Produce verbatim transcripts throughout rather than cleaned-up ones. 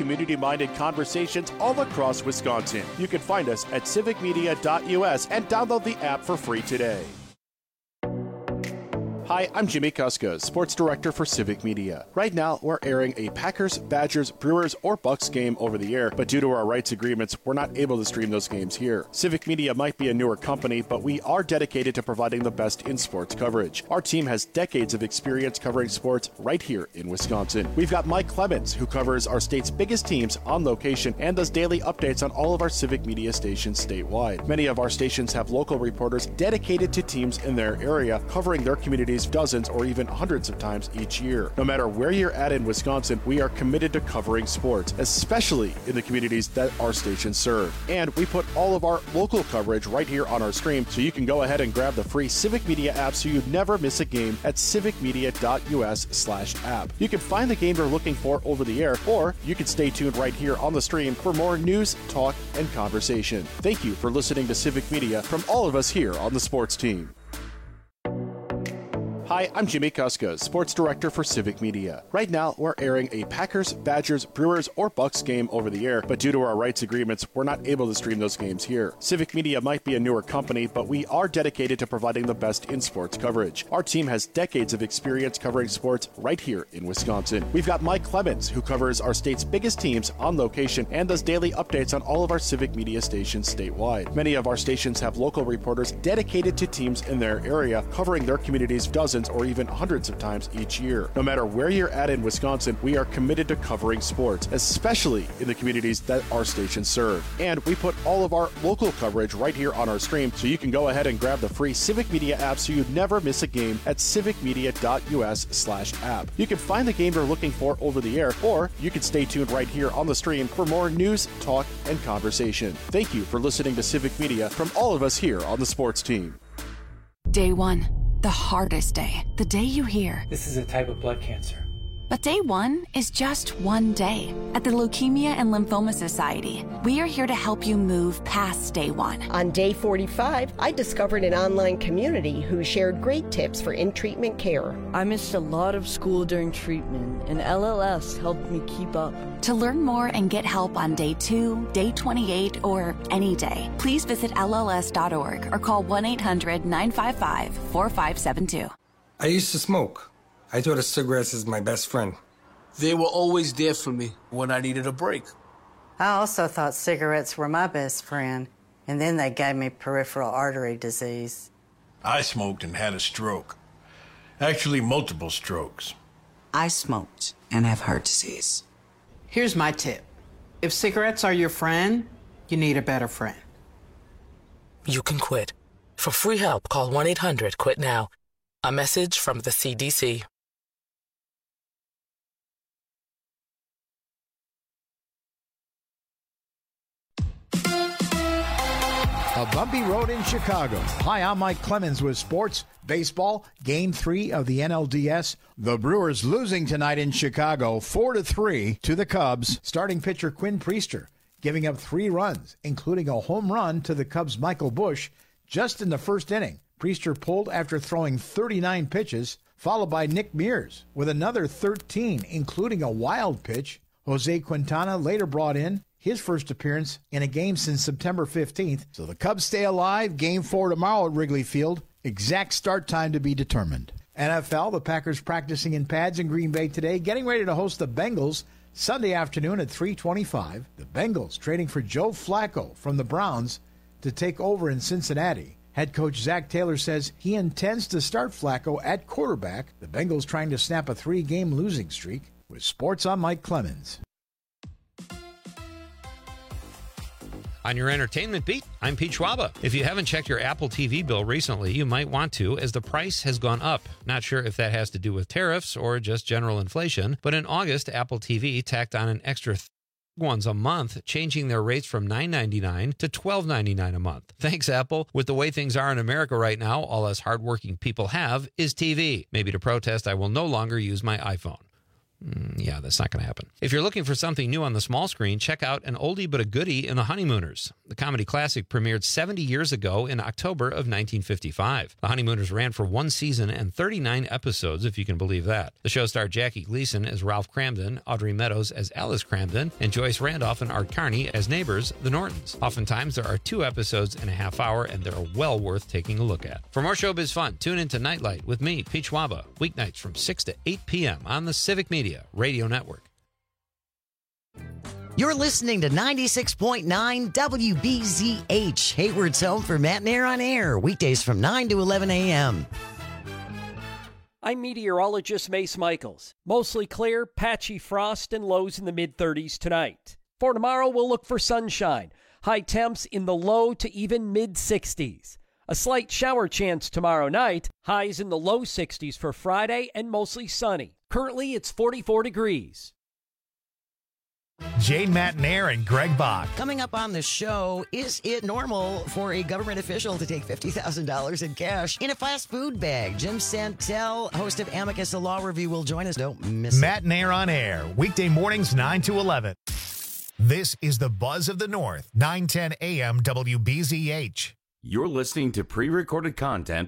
community-minded conversations all across Wisconsin. You can find us at civic media dot U S and download the app for free today. Hi, I'm Jimmy Kuska, Sports Director for Civic Media. Right now, we're airing a Packers, Badgers, Brewers, or Bucks game over the air, but due to our rights agreements, we're not able to stream those games here. Civic Media might be a newer company, but we are dedicated to providing the best in sports coverage. Our team has decades of experience covering sports right here in Wisconsin. We've got Mike Clemens, who covers our state's biggest teams on location and does daily updates on all of our Civic Media stations statewide. Many of our stations have local reporters dedicated to teams in their area, covering their communities dozens or even hundreds of times each year. No matter where you're at in Wisconsin, we are committed to covering sports, especially in the communities that our stations serve. And we put all of our local coverage right here on our stream, so you can go ahead and grab the free Civic Media app so you never miss a game at civic media dot U S slash app. You can find the game you're looking for over the air, or you can stay tuned right here on the stream for more news, talk, and conversation. Thank you for listening to Civic Media from all of us here on the sports team. Hi, I'm Jimmy Kuska, Sports Director for Civic Media. Right now, we're airing a Packers, Badgers, Brewers, or Bucks game over the air, but due to our rights agreements, we're not able to stream those games here. Civic Media might be a newer company, but we are dedicated to providing the best in sports coverage. Our team has decades of experience covering sports right here in Wisconsin. We've got Mike Clemens, who covers our state's biggest teams on location and does daily updates on all of our Civic Media stations statewide. Many of our stations have local reporters dedicated to teams in their area, covering their communities dozens or even hundreds of times each year. No matter where you're at in Wisconsin, we are committed to covering sports, especially in the communities that our stations serve. And we put all of our local coverage right here on our stream, so you can go ahead and grab the free Civic Media app so you never miss a game at civic media dot U S slash app. You can find the game you're looking for over the air, or you can stay tuned right here on the stream for more news, talk, and conversation. Thank you for listening to Civic Media from all of us here on the sports team. Day one. The hardest day. The day you hear, this is a type of blood cancer. But day one is just one day. At the Leukemia and Lymphoma Society, we are here to help you move past day one. On day forty-five, I discovered an online community who shared great tips for in-treatment care. I missed a lot of school during treatment, and L L S helped me keep up. To learn more and get help on day two, day twenty-eight, or any day, please visit L L S dot org or call one eight hundred nine five five four five seven two. I used to smoke. I thought of cigarettes as my best friend. They were always there for me when I needed a break. I also thought cigarettes were my best friend, and then they gave me peripheral artery disease. I smoked and had a stroke. Actually, multiple strokes. I smoked and have heart disease. Here's my tip. If cigarettes are your friend, you need a better friend. You can quit. For free help, call one eight hundred quit now. A message from the C D C. A bumpy road in Chicago. Hi, I'm Mike Clemens with sports. Baseball, game three of the N L D S. The Brewers losing tonight in Chicago, four to three to the Cubs. Starting pitcher Quinn Priester giving up three runs, including a home run to the Cubs' Michael Busch just in the first inning. Priester pulled after throwing thirty-nine pitches, followed by Nick Mears with another thirteen, including a wild pitch. Jose Quintana later brought in his first appearance in a game since September fifteenth. So the Cubs stay alive. Game four tomorrow at Wrigley Field. Exact start time to be determined. N F L, the Packers practicing in pads in Green Bay today, getting ready to host the Bengals Sunday afternoon at three twenty-five. The Bengals trading for Joe Flacco from the Browns to take over in Cincinnati. Head coach Zach Taylor says he intends to start Flacco at quarterback. The Bengals trying to snap a three-game losing streak. With sports, I'm Mike Clemens. On your entertainment beat, I'm Pete Schwaba. If you haven't checked your Apple T V bill recently, you might want to, as the price has gone up. Not sure if that has to do with tariffs or just general inflation, but in August, Apple T V tacked on an extra th- ones a month, changing their rates from nine ninety-nine to twelve ninety-nine a month. Thanks, Apple. With the way things are in America right now, all us hardworking people have is T V. Maybe to protest, I will no longer use my iPhone. Mm, yeah, that's not going to happen. If you're looking for something new on the small screen, check out An Oldie But a Goodie in The Honeymooners. The comedy classic premiered seventy years ago in October of nineteen fifty-five. The Honeymooners ran for one season and thirty-nine episodes, if you can believe that. The show starred Jackie Gleason as Ralph Cramden, Audrey Meadows as Alice Cramden, and Joyce Randolph and Art Carney as neighbors, the Nortons. Oftentimes, there are two episodes in a half hour, and they're well worth taking a look at. For more showbiz fun, tune into Nightlight with me, Peach Waba, weeknights from six to eight p.m. on the Civic Media Radio Network. You're listening to ninety-six point nine W B Z H, Hayward's home for Matt and Air on Air, weekdays from nine to eleven a.m. I'm meteorologist Mace Michaels. Mostly clear, patchy frost, and lows in the mid-thirties tonight. For tomorrow, we'll look for sunshine. High temps in the low to even mid-sixties. A slight shower chance tomorrow night. Highs in the low sixties for Friday and mostly sunny. Currently, it's forty-four degrees. Jane Matenair and Greg Bach. Coming up on the show, is it normal for a government official to take fifty thousand dollars in cash in a fast food bag? Jim Santel, host of Amicus, a law review, will join us. Don't miss it. Matenair on Air, weekday mornings nine to eleven. This is the Buzz of the North, nine ten a.m. W B Z H. You're listening to pre-recorded content.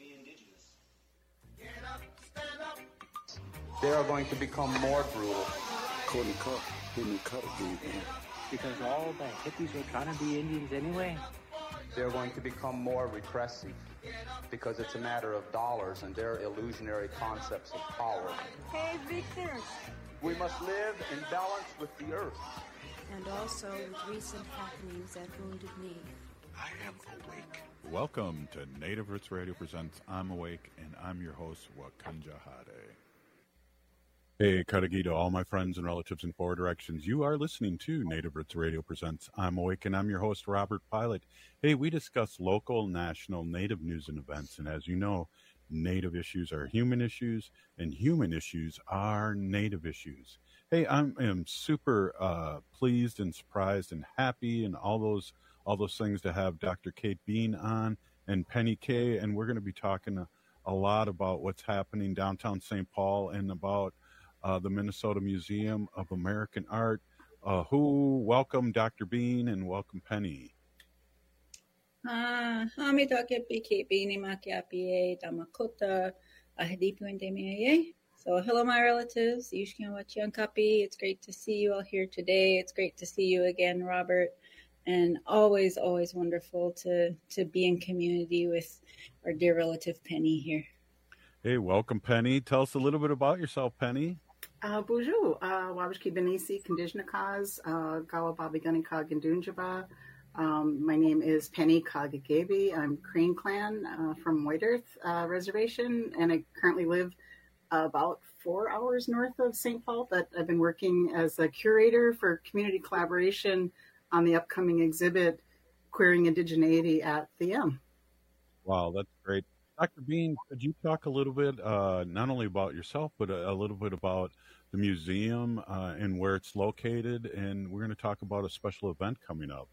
They are going to become more brutal. Courtney Cook, who knew Cutter again? Because all the hippies were trying to be Indians anyway. They're going to become more repressive because it's a matter of dollars and their illusionary concepts of power. Hey, Victor. We must live in balance with the earth. And also with recent happenings that wounded me. I am awake. Welcome to Native Roots Radio Presents I'm Awake, and I'm your host, Wakanja Hade. Hey, Kadagi to all my friends and relatives in four directions. You are listening to Native Roots Radio Presents I'm Awake, and I'm your host, Robert Pilot. Hey, we discuss local, national, Native news and events, and as you know, Native issues are human issues, and human issues are Native issues. Hey, I'm, I'm super uh, pleased and surprised and happy and all those all those things to have Doctor Kate Bean on and Penny Kay, and we're going to be talking a, a lot about what's happening downtown Saint Paul and about uh, the Minnesota Museum of American Art. Uh, who welcome Doctor Bean and welcome Penny. Ah, hami Doctor Kate Bean makiapie damakota ahdipuendemiye. So hello, my relatives. It's great to see you all here today. It's great to see you again, Robert. And always, always wonderful to, to be in community with our dear relative Penny here. Hey, welcome, Penny. Tell us a little bit about yourself, Penny. Uh, bonjour. Wabashki Benisi, Kondishnakas, Gawa Babigani Kagandunjaba. Um, my name is Penny Kagagebi. I'm Crane Clan uh, from White Earth uh, Reservation, and I currently live about four hours north of Saint Paul, but I've been working as a curator for community collaboration on the upcoming exhibit, Queering Indigeneity at the M. Wow, that's great. Doctor Bean, could you talk a little bit, uh, not only about yourself, but a, a little bit about the museum uh, and where it's located? And we're going to talk about a special event coming up.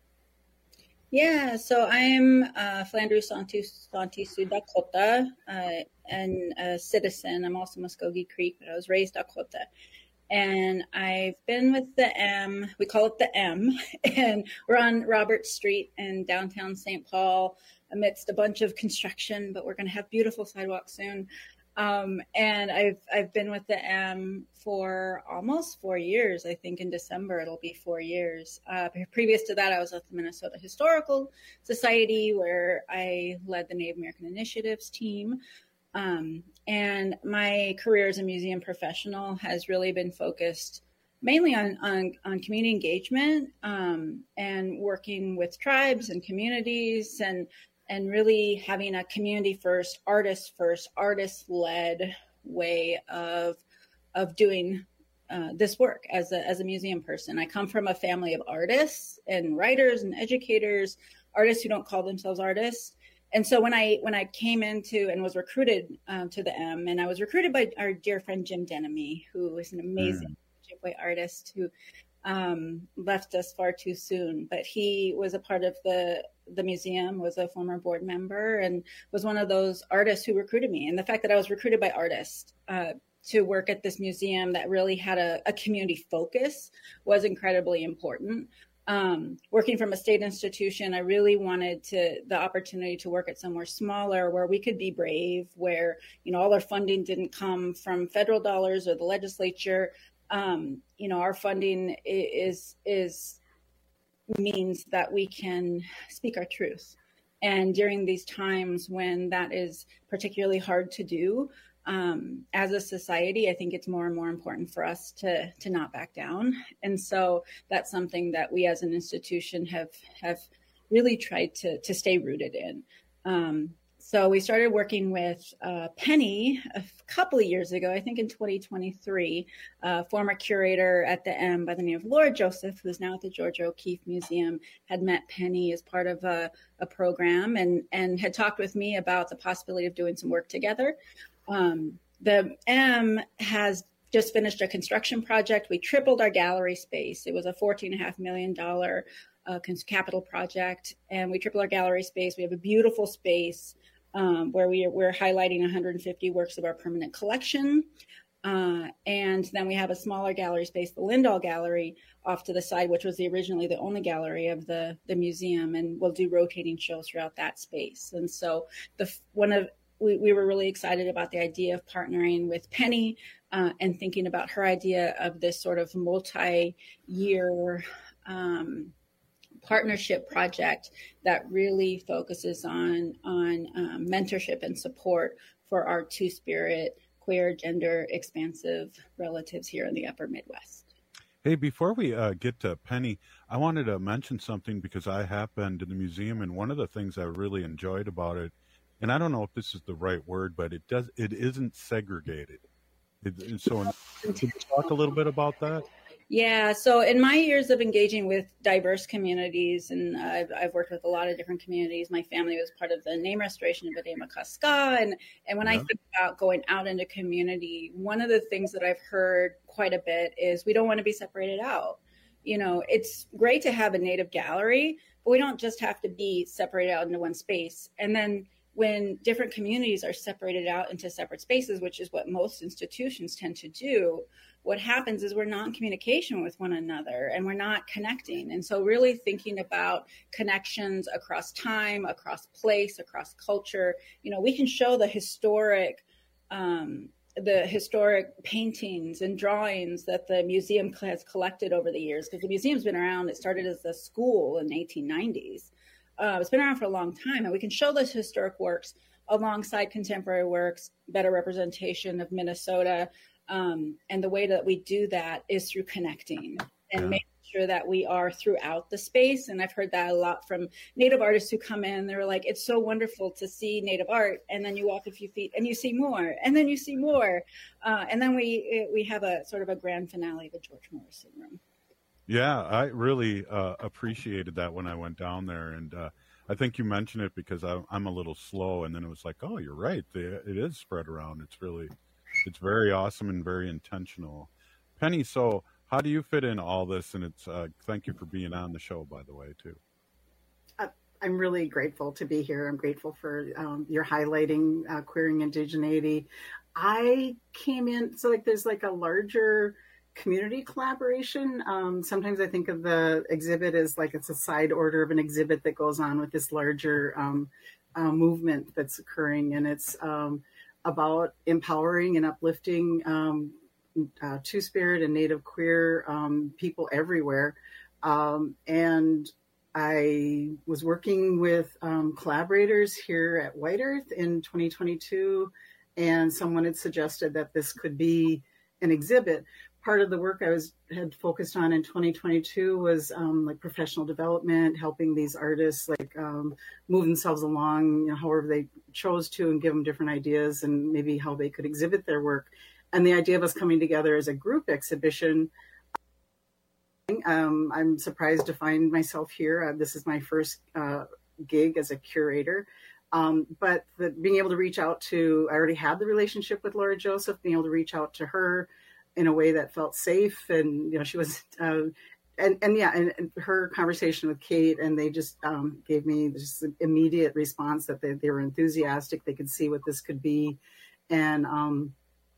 Yeah, so I'm uh, Flandreau Santee Dakota uh, and a citizen. I'm also Muskogee Creek, but I was raised Dakota. And I've been with the M, we call it the M, and we're on Robert Street in downtown Saint Paul amidst a bunch of construction, but we're going to have beautiful sidewalks soon. Um, and I've I've been with the M for almost four years. I think in December it'll be four years. Uh, previous to that, I was at the Minnesota Historical Society, where I led the Native American Initiatives team. Um, and my career as a museum professional has really been focused mainly on, on, on community engagement um, and working with tribes and communities and and really having a community first, artist first, artist led way of of doing uh, this work as a as a museum person. I come from a family of artists and writers and educators, artists who don't call themselves artists. And so when I when I came into and was recruited um, to the M, and I was recruited by our dear friend Jim Denemy, who is an amazing mm. Ojibwe artist who um, left us far too soon. But he was a part of the the museum, was a former board member, and was one of those artists who recruited me. And the fact that I was recruited by artists uh, to work at this museum that really had a, a community focus was incredibly important. Um, working from a state institution, I really wanted to the opportunity to work at somewhere smaller where we could be brave, where, you know, all our funding didn't come from federal dollars or the legislature. Um, you know, our funding is is means that we can speak our truth. And during these times when that is particularly hard to do, Um, as a society, I think it's more and more important for us to to not back down. And so that's something that we as an institution have have really tried to to stay rooted in. Um, so we started working with uh, Penny a couple of years ago, I think in twenty twenty-three, uh, former curator at the M by the name of Laura Joseph, who's now at the Georgia O'Keeffe Museum, had met Penny as part of a, a program and, and had talked with me about the possibility of doing some work together. Um, the M has just finished a construction project. We tripled our gallery space. It was a fourteen and a half million dollar uh, capital project, and we tripled our gallery space. We have a beautiful space um, where we are, we're highlighting one hundred fifty works of our permanent collection. Uh, and then we have a smaller gallery space, the Lindahl Gallery, off to the side, which was the originally the only gallery of the, the museum, and we'll do rotating shows throughout that space. And so the one of We, we were really excited about the idea of partnering with Penny uh, and thinking about her idea of this sort of multi-year um, partnership project that really focuses on, on um, mentorship and support for our Two-Spirit, queer, gender expansive relatives here in the Upper Midwest. Hey, before we uh, get to Penny, I wanted to mention something because I happened to the museum, and one of the things I really enjoyed about it, and I don't know if this is the right word, but it does. It isn't segregated. It, and so, can you talk a little bit about that? Yeah. So, in my years of engaging with diverse communities, and I've, I've worked with a lot of different communities. My family was part of the name restoration of Adema-Kaska, and and when yeah. I think about going out into community, one of the things that I've heard quite a bit is we don't want to be separated out. You know, it's great to have a Native gallery, but we don't just have to be separated out into one space, and then when different communities are separated out into separate spaces, which is what most institutions tend to do, what happens is we're not in communication with one another and we're not connecting. And so really thinking about connections across time, across place, across culture, you know, we can show the historic, um, the historic paintings and drawings that the museum has collected over the years, because the museum's been around. It started as a school in the eighteen nineties. Uh, it's been around for a long time, and we can show those historic works alongside contemporary works, better representation of Minnesota. Um, and the way that we do that is through connecting and yeah. making sure that we are throughout the space. And I've heard that a lot from Native artists who come in. They're like, it's so wonderful to see Native art. And then you walk a few feet and you see more, and then you see more. Uh, and then we we have a sort of a grand finale of a George Morrison room. Yeah, I really uh, appreciated that when I went down there. And uh, I think you mentioned it because I, I'm a little slow. And then it was like, oh, you're right. They, it is spread around. It's really, it's very awesome and very intentional. Penny, so how do you fit in all this? And it's uh, thank you for being on the show, by the way, too. Uh, I'm really grateful to be here. I'm grateful for um, your highlighting uh, queering indigeneity. I came in, so like there's like a larger community collaboration. Um, sometimes I think of the exhibit as like it's a side order of an exhibit that goes on with this larger um, uh, movement that's occurring, and it's um, about empowering and uplifting um, uh, Two-Spirit and Native queer um, people everywhere. Um, and I was working with um, collaborators here at White Earth in twenty twenty-two, and someone had suggested that this could be an exhibit. Part of the work I was had focused on in twenty twenty-two was um, like professional development, helping these artists like um, move themselves along, you know, however they chose to, and give them different ideas and maybe how they could exhibit their work. And the idea of us coming together as a group exhibition, um, I'm surprised to find myself here. Uh, this is my first uh, gig as a curator. Um, but the, being able to reach out to, I already had the relationship with Laura Joseph, being able to reach out to her in a way that felt safe. And, you know, she was, uh, and, and yeah, and, and her conversation with Kate, and they just um, gave me just an immediate response that they, they were enthusiastic. They could see what this could be. And um,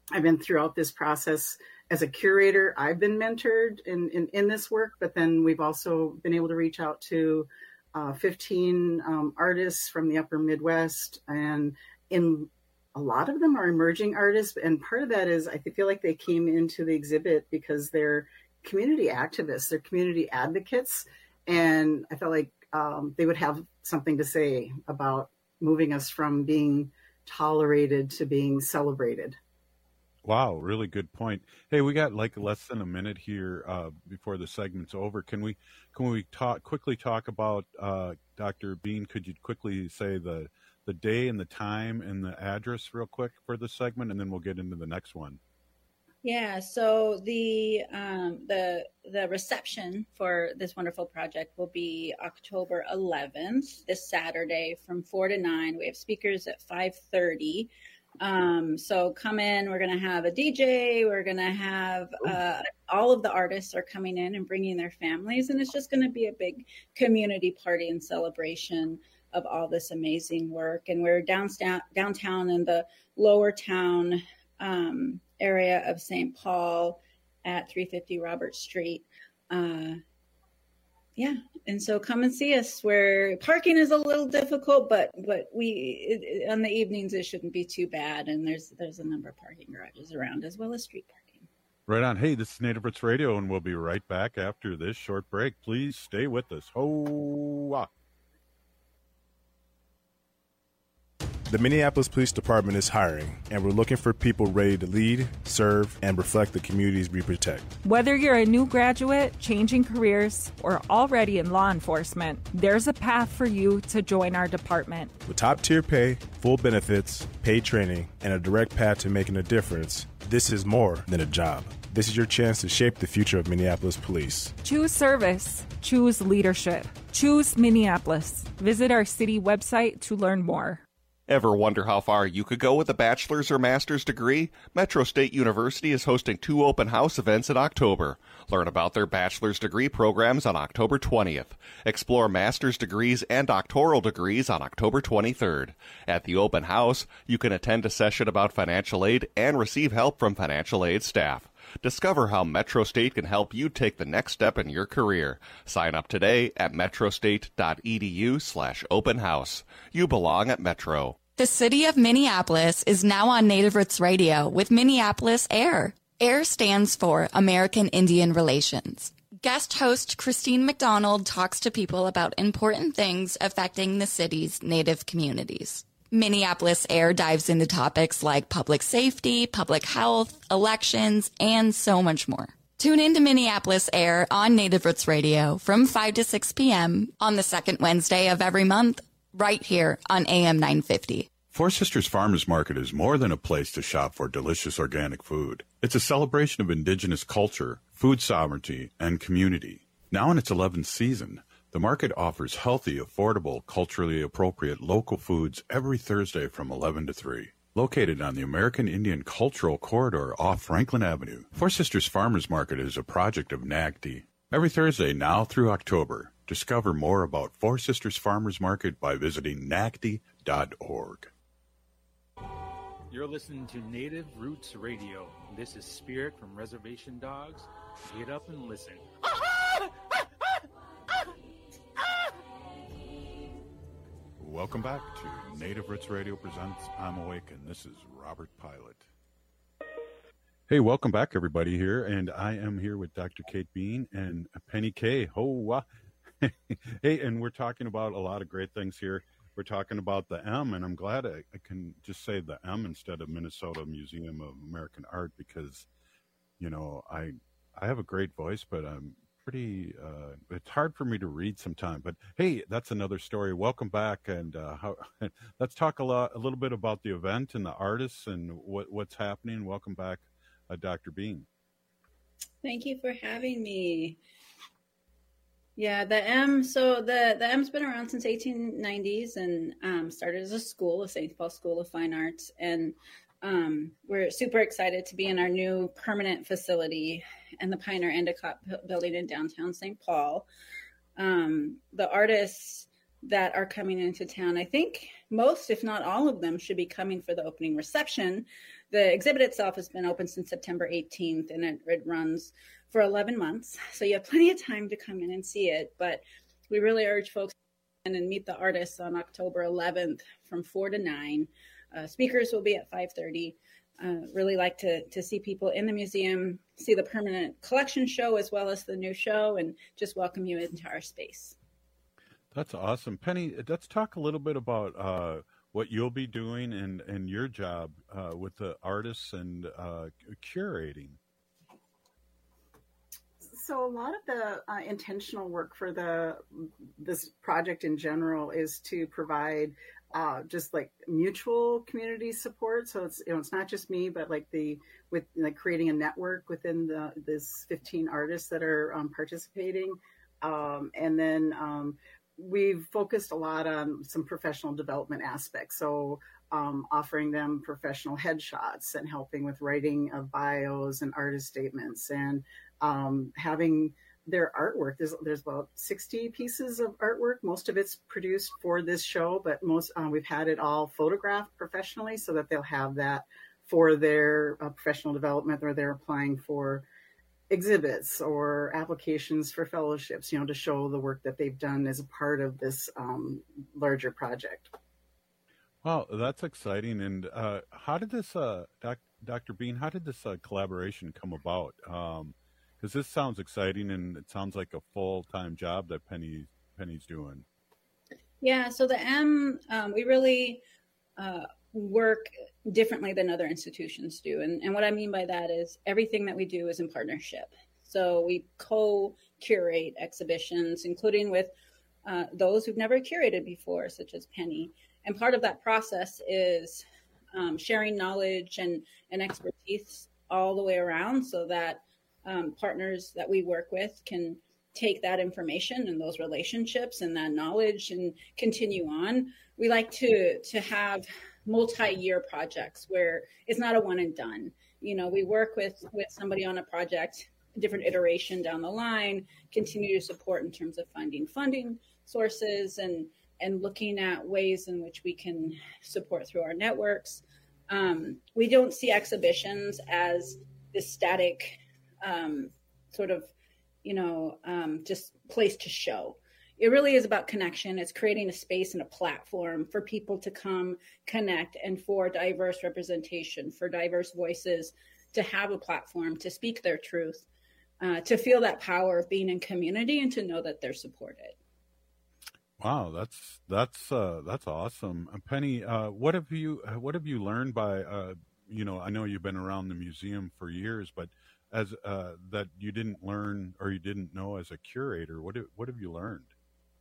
I've been throughout this process as a curator. I've been mentored in, in, in this work, but then we've also been able to reach out to uh, fifteen um, artists from the upper Midwest, and in a lot of them are emerging artists. And part of that is I feel like they came into the exhibit because they're community activists, they're community advocates. And I felt like um, they would have something to say about moving us from being tolerated to being celebrated. Wow, really good point. Hey, we got like less than a minute here uh, before the segment's over. Can we can we talk quickly talk about uh, Doctor Bean? Could you quickly say the the day and the time and the address real quick for the segment, and then we'll get into the next one. Yeah, so the um, the the reception for this wonderful project will be October eleventh, this Saturday from four to nine. We have speakers at five thirty. Um, so come in, we're going to have a D J, we're going to have, uh, all of the artists are coming in and bringing their families, and it's just going to be a big community party and celebration of all this amazing work. And we're downtown, downtown in the lower town, um, area of Saint Paul at three fifty Robert Street. Uh, Yeah, and so come and see us. Where parking is a little difficult, but but we it, on the evenings it shouldn't be too bad. And there's there's a number of parking garages around as well as street parking. Right on. Hey, this is Native Roots Radio, and we'll be right back after this short break. Please stay with us. Ho-ah. The Minneapolis Police Department is hiring, and we're looking for people ready to lead, serve, and reflect the communities we protect. Whether you're a new graduate, changing careers, or already in law enforcement, there's a path for you to join our department. With top-tier pay, full benefits, paid training, and a direct path to making a difference, this is more than a job. This is your chance to shape the future of Minneapolis Police. Choose service. Choose leadership. Choose Minneapolis. Visit our city website to learn more. Ever wonder how far you could go with a bachelor's or master's degree? Metro State University is hosting two open house events in October. Learn about their bachelor's degree programs on October twentieth. Explore master's degrees and doctoral degrees on October twenty-third. At the open house, you can attend a session about financial aid and receive help from financial aid staff. Discover how Metro State can help you take the next step in your career. Sign up today at metrostate.edu slash open house. You belong at Metro. The city of Minneapolis is now on Native Roots Radio with Minneapolis AIR. AIR stands for American Indian Relations. Guest host Christine McDonald talks to people about important things affecting the city's Native communities. Minneapolis AIR dives into topics like public safety, public health, elections, and so much more. Tune in to Minneapolis AIR on Native Roots Radio from five to six p.m. on the second Wednesday of every month, right here on A M nine fifty. Four Sisters Farmers Market is more than a place to shop for delicious organic food. It's a celebration of indigenous culture, food sovereignty, and community. Now in its eleventh season, the market offers healthy, affordable, culturally appropriate local foods every Thursday from eleven to three. Located on the American Indian Cultural Corridor off Franklin Avenue, Four Sisters Farmers Market is a project of N A C D. Every Thursday now through October, discover more about Four Sisters Farmers Market by visiting N A C D dot org. You're listening to Native Roots Radio. This is Spirit from Reservation Dogs. Get up and listen. Welcome back to Native Roots Radio presents I'm Awake, and this is Robert Pilot. Hey, welcome back, everybody, here, and I am here with Doctor Kate Bean and Penny K. Ho, uh, hey, and we're talking about a lot of great things here. We're talking about the M, and I'm glad I, I can just say the M instead of Minnesota Museum of American Art because, you know, I I have a great voice, but I'm pretty, uh, it's hard for me to read sometimes, but hey, that's another story. Welcome back. And uh, how, let's talk a lot, a little bit about the event and the artists and what, what's happening. Welcome back, uh, Doctor Bean. Thank you for having me. Yeah, the M, so the, the M's been around since eighteen nineties and um, started as a school, a Saint Paul School of Fine Arts. And Um, we're super excited to be in our new permanent facility in the Pioneer Endicott building in downtown Saint Paul. Um, the artists that are coming into town, I think most, if not all of them, should be coming for the opening reception. the exhibit itself has been open since September eighteenth, and it, it runs for eleven months. So you have plenty of time to come in and see it. But we really urge folks to come in and meet the artists on October eleventh from four to nine. Uh, speakers will be at five thirty. Uh, really like to to see people in the museum, see the permanent collection show as well as the new show, and just welcome you into our space. That's awesome. Penny, let's talk a little bit about uh, what you'll be doing and, and your job uh, with the artists and uh, curating. So a lot of the uh, intentional work for the this project in general is to provide uh, just like mutual community support. So it's you know it's not just me, but like the with like creating a network within the this fifteen artists that are um, participating, um, and then um, we've focused a lot on some professional development aspects. So um, offering them professional headshots and helping with writing of bios and artist statements and um, having their artwork. There's there's about sixty pieces of artwork. Most of it's produced for this show, but most um, we've had it all photographed professionally so that they'll have that for their uh, professional development, or they're applying for exhibits or applications for fellowships, you know, to show the work that they've done as a part of this um, larger project. Wow, that's exciting. And uh, how did this, uh, doc, Doctor Bean, how did this uh, collaboration come about? Um, Because this sounds exciting, and it sounds like a full-time job that Penny Penny's doing. Yeah, so the M, um, we really uh, work differently than other institutions do. And, and what I mean by that is everything that we do is in partnership. So we co-curate exhibitions, including with uh, those who've never curated before, such as Penny. And part of that process is um, sharing knowledge and, and expertise all the way around so that Um, partners that we work with can take that information and those relationships and that knowledge and continue on. We like to to have multi-year projects where it's not a one and done. You know, we work with with somebody on a project, a different iteration down the line, continue to support in terms of finding funding sources and and looking at ways in which we can support through our networks. Um, we don't see exhibitions as this static Um, sort of, you know, um, just place to show. It really is about connection. It's creating a space and a platform for people to come connect and for diverse representation, for diverse voices to have a platform to speak their truth, uh, to feel that power of being in community and to know that they're supported. Wow, that's that's uh, that's awesome, uh, Penny. Uh, what have you what have you learned by uh, you know? I know you've been around the museum for years, but as uh, that you didn't learn or you didn't know as a curator, what do, what have you learned?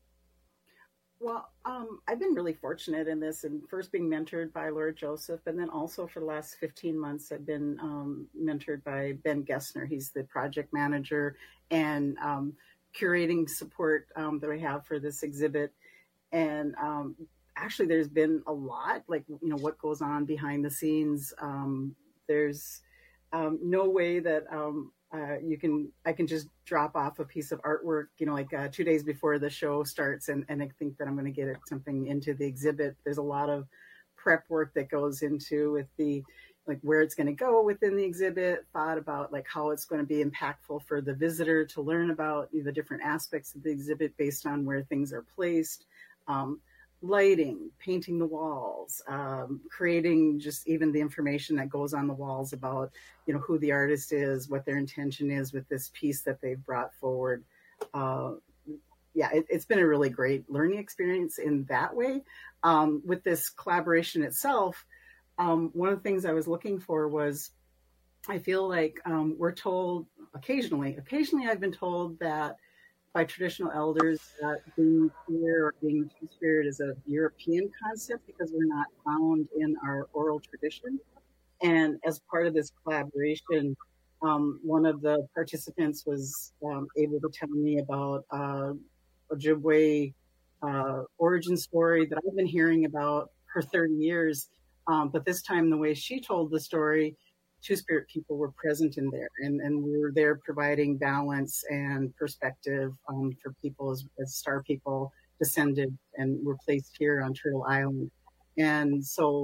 Well, um, I've been really fortunate in this, and first being mentored by Laura Joseph, and then also for the last fifteen months, I've been um, mentored by Ben Gessner. He's the project manager and um, curating support um, that we have for this exhibit. And um, actually, there's been a lot, like, you know, what goes on behind the scenes. Um, there's Um, no way that um, uh, you can, I can just drop off a piece of artwork, you know, like uh, two days before the show starts and, and I think that I'm going to get it, something into the exhibit. There's a lot of prep work that goes into with the, like where it's going to go within the exhibit, thought about like how it's going to be impactful for the visitor to learn about you know, the different aspects of the exhibit based on where things are placed. Um, lighting, painting the walls, um, creating just even the information that goes on the walls about, you know, who the artist is, what their intention is with this piece that they've brought forward. Uh, yeah, it, it's been a really great learning experience in that way. Um, with this collaboration itself, um, one of the things I was looking for was, I feel like um, we're told occasionally, occasionally I've been told that by traditional elders that being queer or being two-spirit is a European concept because we're not found in our oral tradition. And as part of this collaboration, um, one of the participants was um, able to tell me about uh, Ojibwe uh, origin story that I've been hearing about for thirty years. Um, but this time, the way she told the story, Two-Spirit people were present in there, and, and we were there providing balance and perspective um, for people as, as Star people descended and were placed here on Turtle Island. And so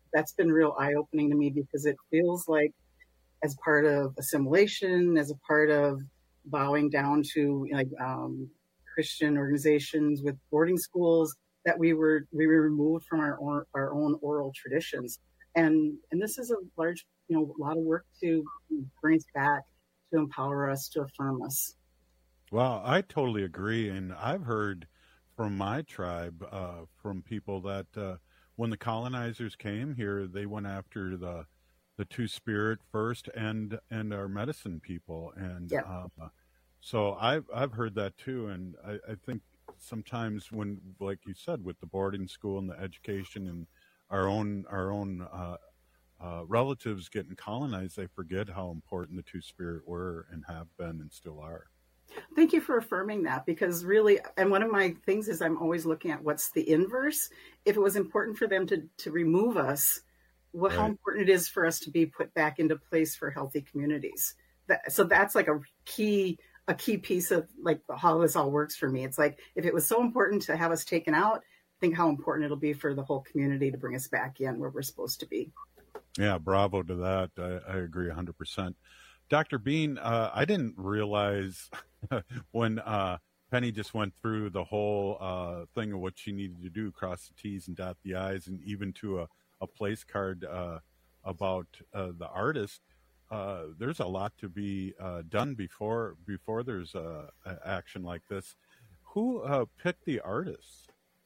that's been real eye-opening to me, because it feels like as part of assimilation, as a part of bowing down to like um, Christian organizations with boarding schools, that we were we were removed from our own, our own oral traditions. And and this is a large, you know, a lot of work to bring us back, to empower us, to affirm us. Well, I totally agree. And I've heard from my tribe, uh, from people that uh, when the colonizers came here, they went after the the Two-Spirit first and and our medicine people. And yeah. uh, so I've, I've heard that too. And I, I think sometimes when, like you said, with the boarding school and the education and our own our own uh, uh, relatives getting colonized, they forget how important the Two-Spirit were and have been and still are. Thank you for affirming that, because really, and one of my things is I'm always looking at what's the inverse. If it was important for them to, to remove us, well, right. how important it is for us to be put back into place for healthy communities. That, so that's like a key a key piece of like how this all works for me. It's like, if it was so important to have us taken out, think how important it'll be for the whole community to bring us back in where we're supposed to be. Yeah, bravo to that. I, I agree one hundred percent. Doctor Bean, uh, I didn't realize when uh, Penny just went through the whole uh, thing of what she needed to do, cross the T's and dot the I's, and even to a, a place card uh, about uh, the artist. Uh, there's a lot to be uh, done before before there's a, a action like this. Who uh, picked the artists?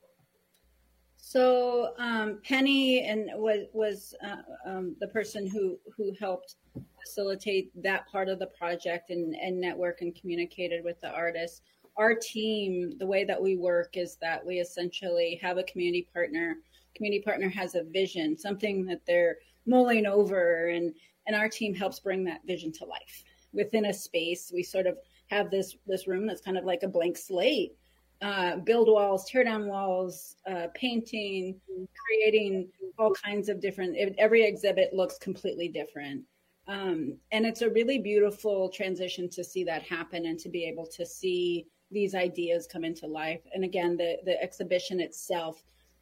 So um, Penny and was was uh, um, the person who who helped facilitate that part of the project and, and network and communicated with the artists. Our team, the way that we work is that we essentially have a community partner. Community partner has a vision, something that they're mulling over, and and our team helps bring that vision to life within a space. We sort of have this this room that's kind of like a blank slate. Uh, build walls, tear down walls, uh, painting, creating all kinds of different, every exhibit looks completely different. Um, and it's a really beautiful transition to see that happen and to be able to see these ideas come into life. And again, the, the exhibition itself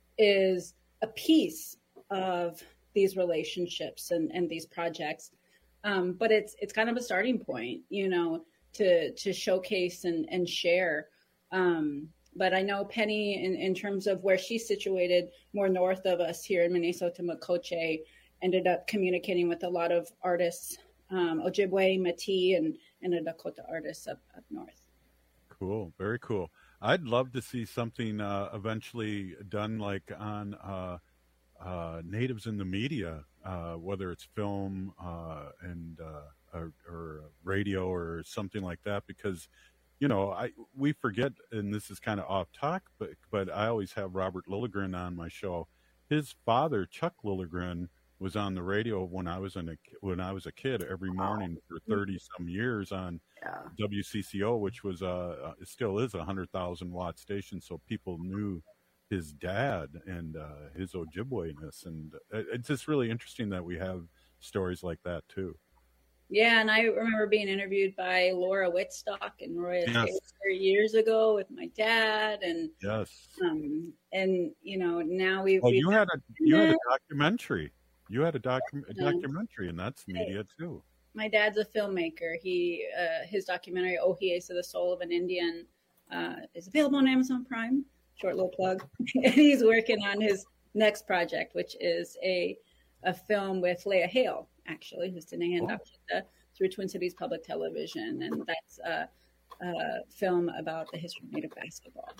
is a piece of these relationships and, and these projects. Um, but it's it's kind of a starting point, you know, to to showcase and, and share. Um, but I know Penny, in, in terms of where she's situated, more north of us here in Minnesota, Makoche, ended up communicating with a lot of artists, um, Ojibwe, Métis, and, and the Dakota artists up, up north. Cool. Very cool. I'd love to see something uh, eventually done like on uh, uh, natives in the media, uh, whether it's film uh, and uh, or, or radio or something like that, because you know, I we forget, and this is kind of off talk, but but I always have Robert Lilligren on my show. His father, Chuck Lilligren, was on the radio when I was in a when I was a kid every morning for thirty some years on yeah. W C C O, which was uh it still is a hundred thousand watt station. So people knew his dad and uh, his Ojibwe-ness, and it's just really interesting that we have stories like that too. Yeah, and I remember being interviewed by Laura Whitstock and Roy yes. Taylor years ago with my dad, and yes, um, and you know now we. Well, we you had a you had a documentary. You had a, docu- a documentary, and that's media too. My dad's a filmmaker. He uh, his documentary "Ohiesa, the Soul of an Indian" uh, is available on Amazon Prime. Short little plug. And he's working on his next project, which is a a film with Leah Hale, actually, who's Danae and oh. through Twin Cities Public Television, and that's a, a film about the history of Native basketball.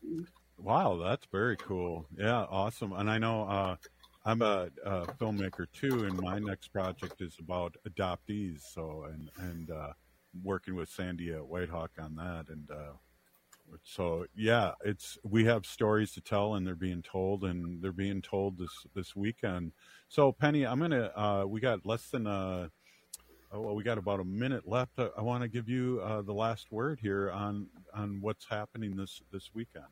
Wow, that's very cool. Yeah, awesome. And I know uh, I'm a, a filmmaker too, and my next project is about adoptees. So, and and uh, working with Sandy at Whitehawk on that, and uh, so yeah, it's we have stories to tell, and they're being told, and they're being told this this weekend. So Penny, I'm gonna uh, we got less than a oh, well, we got about a minute left. I, I want to give you uh, the last word here on on what's happening this this weekend.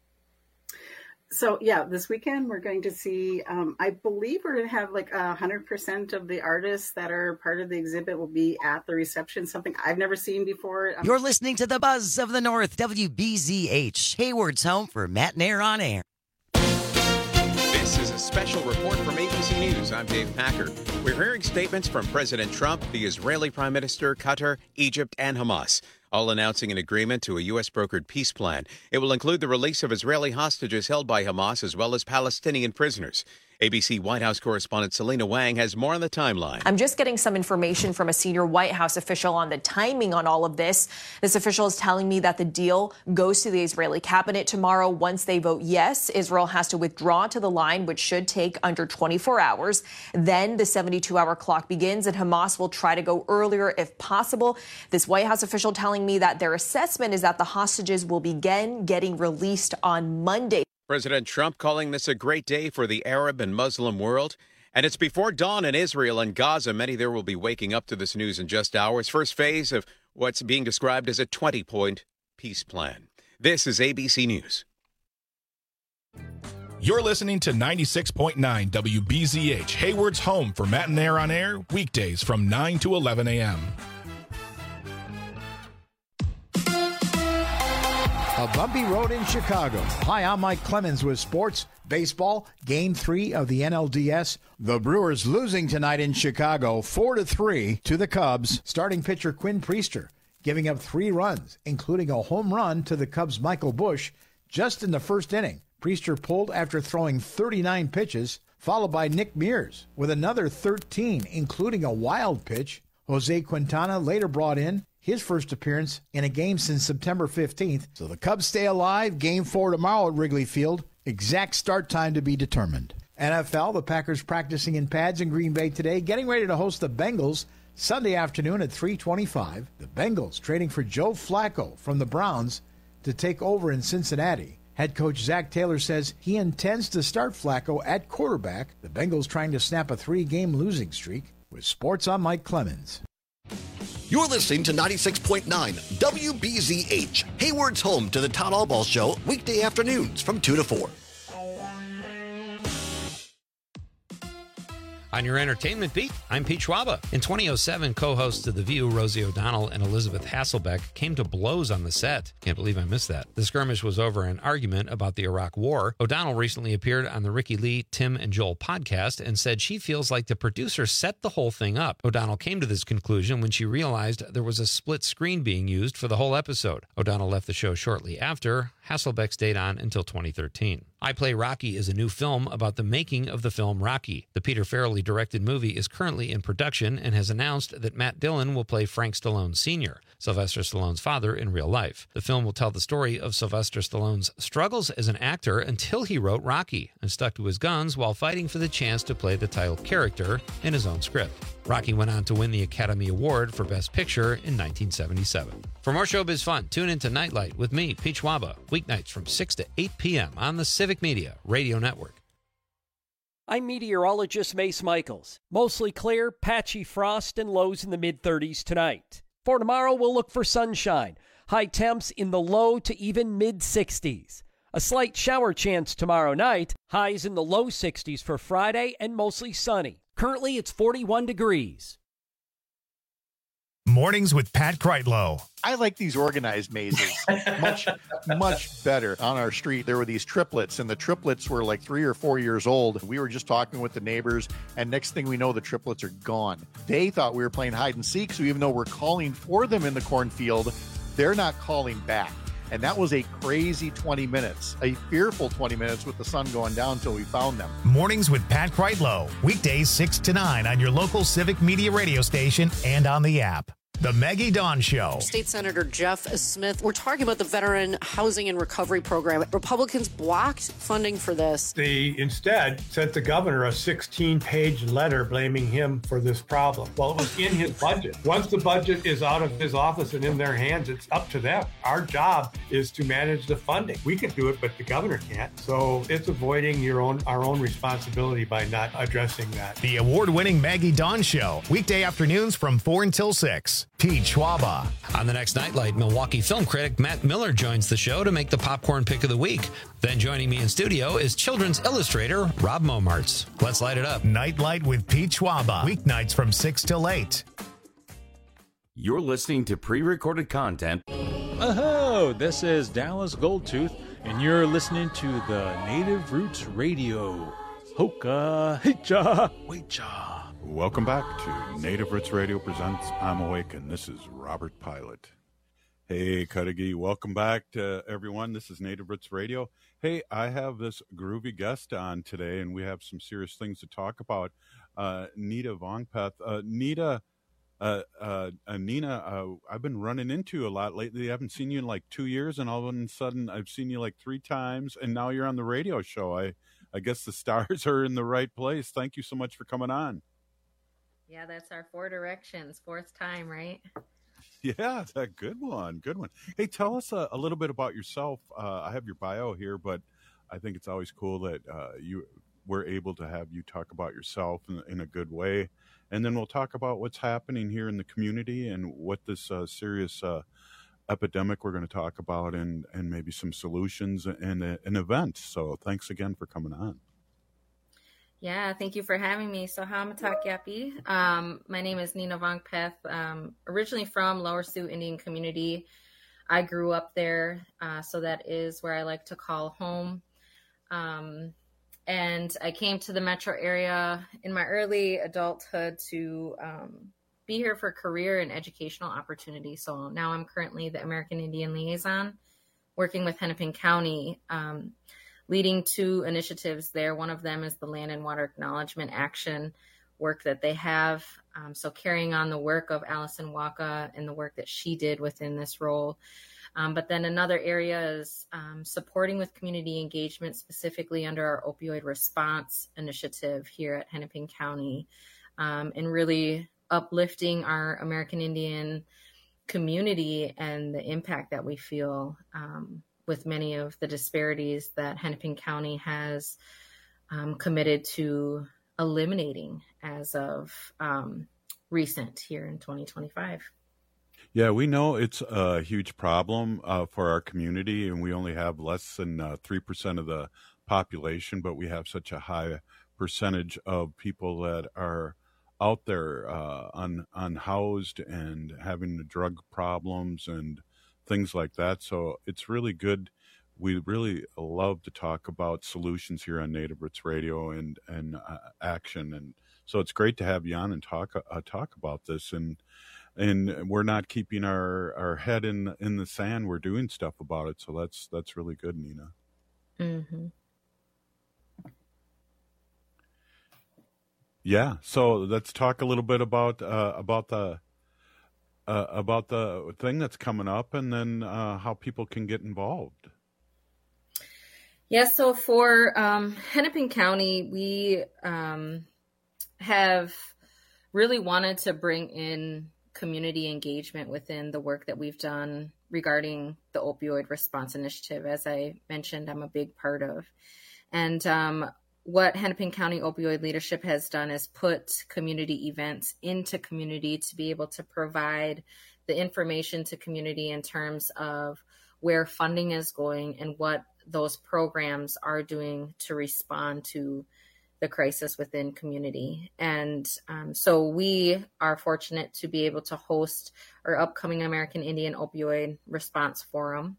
So yeah, this weekend we're going to see, um, I believe we're going to have like a hundred percent of the artists that are part of the exhibit will be at the reception, something I've never seen before. Um, You're listening to the Buzz of the North, W B Z H, Hayward's home for Matt and Air on Air. This is a a special report from A B C News. I'm Dave Packer. We're hearing statements from President Trump, the Israeli Prime Minister, Qatar, Egypt, and Hamas, all announcing an agreement to a U S brokered peace plan. It will include the release of Israeli hostages held by Hamas as well as Palestinian prisoners. A B C White House correspondent Selena Wang has more on the timeline. I'm just getting some information from a senior White House official on the timing on all of this. This official is telling me that the deal goes to the Israeli cabinet tomorrow. Once they vote yes, Israel has to withdraw to the line, which should take under twenty-four hours. Then the seventy-two hour clock begins, and Hamas will try to go earlier if possible. This White House official telling me that their assessment is that the hostages will begin getting released on Monday. President Trump calling this a great day for the Arab and Muslim world. And it's before dawn in Israel and Gaza. Many there will be waking up to this news in just hours. First phase of what's being described as a twenty-point peace plan. This is A B C News. You're listening to ninety-six point nine W B Z H, Hayward's home for Matt and Air on Air, weekdays from nine to eleven a.m. A bumpy road in Chicago. Hi, I'm Mike Clemens with sports. Baseball, game three of the N L D S. The Brewers losing tonight in Chicago, four to three to the Cubs. Starting pitcher Quinn Priester giving up three runs, including a home run to the Cubs' Michael Busch just in the first inning. Priester pulled after throwing thirty-nine pitches, followed by Nick Mears with another thirteen, including a wild pitch. Jose Quintana later brought in his first appearance in a game since September fifteenth. So the Cubs stay alive. Game four tomorrow at Wrigley Field. Exact start time to be determined. N F L, the Packers practicing in pads in Green Bay today, getting ready to host the Bengals Sunday afternoon at three twenty-five. The Bengals trading for Joe Flacco from the Browns to take over in Cincinnati. Head coach Zach Taylor says he intends to start Flacco at quarterback. The Bengals trying to snap a three-game losing streak. With sports, I'm Mike Clemens. You're listening to ninety-six point nine W B Z H, Hayward's home to the Todd Allball Show, weekday afternoons from two to four. On your entertainment beat, I'm Pete Schwaba. In twenty oh seven, co-hosts of The View, Rosie O'Donnell and Elizabeth Hasselbeck, came to blows on the set. Can't believe I missed that. The skirmish was over an argument about the Iraq War. O'Donnell recently appeared on the Ricky Lee, Tim and Joel podcast and said she feels like the producer set the whole thing up. O'Donnell came to this conclusion when she realized there was a split screen being used for the whole episode. O'Donnell left the show shortly after. Hasselbeck stayed on until twenty thirteen. I Play Rocky is a new film about the making of the film Rocky. The Peter Farrelly directed movie is currently in production and has announced that Matt Dillon will play Frank Stallone Senior, Sylvester Stallone's father in real life. The film will tell the story of Sylvester Stallone's struggles as an actor until he wrote Rocky and stuck to his guns while fighting for the chance to play the title character in his own script. Rocky went on to win the Academy Award for Best Picture in nineteen seventy-seven. For more showbiz fun, tune in to Nightlight with me, Pete Schwaba, weeknights from six to eight p.m. on the Civic Media Radio Network. I'm meteorologist Mace Michaels. Mostly clear, patchy frost and lows in the mid thirties tonight. For tomorrow, we'll look for sunshine. High temps in the low to even mid sixties. A slight shower chance tomorrow night. Highs in the low sixties for Friday and mostly sunny. Currently, it's forty-one degrees. Mornings with Pat Kreitlow. I like these organized mazes much, much better. On our street, there were these triplets, and the triplets were like three or four years old. We were just talking with the neighbors, and next thing we know, the triplets are gone. They thought we were playing hide and seek, so even though we're calling for them in the cornfield, they're not calling back. And that was a crazy twenty minutes, a fearful twenty minutes with the sun going down until we found them. Mornings with Pat Kreitlow, weekdays six to nine on your local Civic Media radio station and on the app. The Maggie Dawn Show. State Senator Jeff Smith, we're talking about the Veteran Housing and Recovery Program. Republicans blocked funding for this. They instead sent the governor a sixteen-page letter blaming him for this problem. Well, it was in his budget. Once the budget is out of his office and in their hands, it's up to them. Our job is to manage the funding. We can do it, but the governor can't. So it's avoiding your own our own responsibility by not addressing that. The award-winning Maggie Dawn Show, weekday afternoons from four until six. Pete Schwaba. On the next Nightlight, Milwaukee film critic Matt Miller joins the show to make the popcorn pick of the week. Then joining me in studio is children's illustrator Rob Momartz. Let's light it up. Nightlight with Pete Schwaba, weeknights from six till eight. You're listening to pre-recorded content. Oh, this is Dallas Goldtooth, and you're listening to the Native Roots Radio. Hoka Hicha. Wecha. Welcome back to Native Roots Radio presents I'm Awake, and this is Robert Pilot. Hey, Cudahy, welcome back to everyone. This is Native Roots Radio. Hey, I have this groovy guest on today, and we have some serious things to talk about. Uh, Nita Vongpeth. Uh, Nita, uh, uh, uh, Nina, uh, I've been running into a lot lately. I haven't seen you in like two years, and all of a sudden I've seen you like three times, and now you're on the radio show. I, I guess the stars are in the right place. Thank you so much for coming on. Yeah, that's our four directions, fourth time, right? Yeah, a good one, good one. Hey, tell us a, a little bit about yourself. Uh, I have your bio here, but I think it's always cool that uh, you we're able to have you talk about yourself in, in a good way, and then we'll talk about what's happening here in the community and what this uh, serious uh, epidemic we're going to talk about, and and maybe some solutions and a, an event. So, thanks again for coming on. Yeah, thank you for having me. So, Hamatakiapi. Um, my name is Nina Vongpeth. Um, originally from Lower Sioux Indian community. I grew up there, uh, so that is where I like to call home. Um, and I came to the metro area in my early adulthood to um, be here for career and educational opportunities. So now I'm currently the American Indian Liaison, working with Hennepin County, um, leading two initiatives there. One of them is the Land and Water Acknowledgement Action work that they have. Um, so carrying on the work of Allison Waka and the work that she did within this role. Um, but then another area is um, supporting with community engagement, specifically under our opioid response initiative here at Hennepin County, um, and really uplifting our American Indian community and the impact that we feel um, with many of the disparities that Hennepin County has um, committed to eliminating as of um, recent here in twenty twenty-five. Yeah, we know it's a huge problem uh, for our community, and we only have less than uh, three percent of the population, but we have such a high percentage of people that are out there uh, un, unhoused and having the drug problems and things like that. So it's really good. We really love to talk about solutions here on Native Roots Radio and, and uh, action. And so it's great to have you on and talk uh, talk about this. And and we're not keeping our, our head in in the sand. We're doing stuff about it. So that's that's really good, Nina. Mm-hmm. Yeah. So let's talk a little bit about uh, about the uh, about the thing that's coming up, and then uh, how people can get involved. Yeah. So for um, Hennepin County, we um, have really wanted to bring in community engagement within the work that we've done regarding the opioid response initiative. As I mentioned, I'm a big part of. And um, what Hennepin County Opioid Leadership has done is put community events into community to be able to provide the information to community in terms of where funding is going and what those programs are doing to respond to the crisis within community. And um, so we are fortunate to be able to host our upcoming American Indian Opioid Response Forum.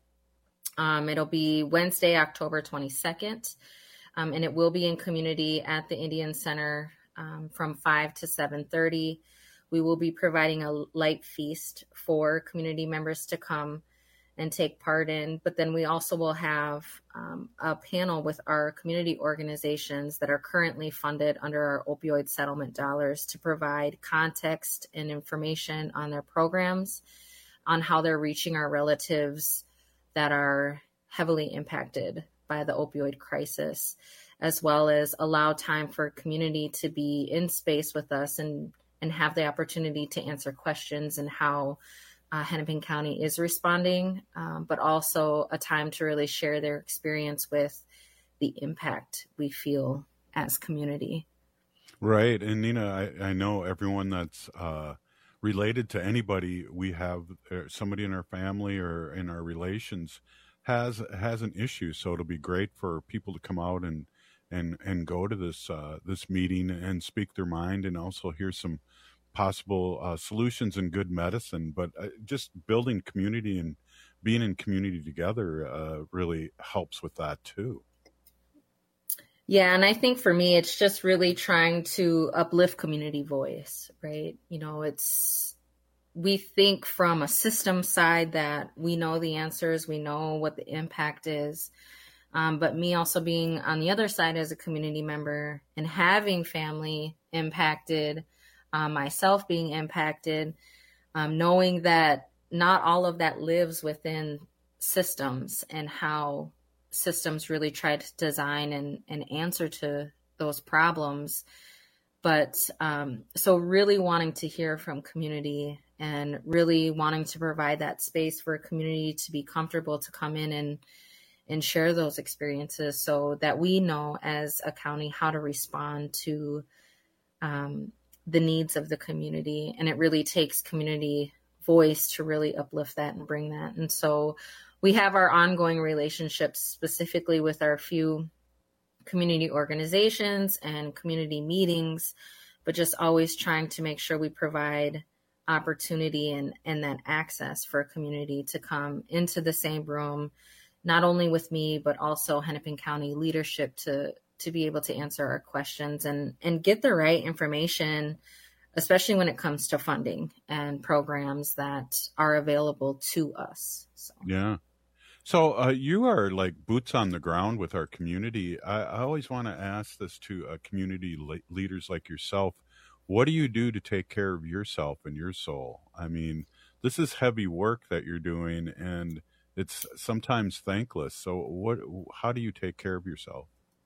Um, it'll be Wednesday, October twenty-second, um, and it will be in community at the Indian Center um, from five to seven thirty. We will be providing a light feast for community members to come and take part in. But then we also will have um, a panel with our community organizations that are currently funded under our opioid settlement dollars to provide context and information on their programs, on how they're reaching our relatives that are heavily impacted by the opioid crisis, as well as allow time for community to be in space with us and, and have the opportunity to answer questions and how Uh, Hennepin County is responding, um, but also a time to really share their experience with the impact we feel as community. Right. And Nina, I, I know everyone that's uh, related to anybody, we have uh, somebody in our family or in our relations has has an issue. So it'll be great for people to come out and and, and go to this uh, this meeting and speak their mind and also hear some possible uh, solutions and good medicine, but uh, just building community and being in community together uh, really helps with that too. Yeah, and I think for me, it's just really trying to uplift community voice, right? You know, it's, we think from a system side that we know the answers, we know what the impact is. Um, but me also being on the other side as a community member and having family impacted, um, myself being impacted, um, knowing that not all of that lives within systems and how systems really try to design and, and answer to those problems. But um, so really wanting to hear from community and really wanting to provide that space for a community to be comfortable to come in and, and share those experiences so that we know as a county how to respond to um, the needs of the community. And it really takes community voice to really uplift that and bring that. And so we have our ongoing relationships specifically with our few community organizations and community meetings, but just always trying to make sure we provide opportunity and, and that access for a community to come into the same room, not only with me, but also Hennepin County leadership to, to be able to answer our questions and, and get the right information, especially when it comes to funding and programs that are available to us. So. Yeah. So uh, you are like boots on the ground with our community. I, I always want to ask this to uh, community le- leaders like yourself. What do you do to take care of yourself and your soul? I mean, this is heavy work that you're doing, and it's sometimes thankless. So what? How do you take care of yourself?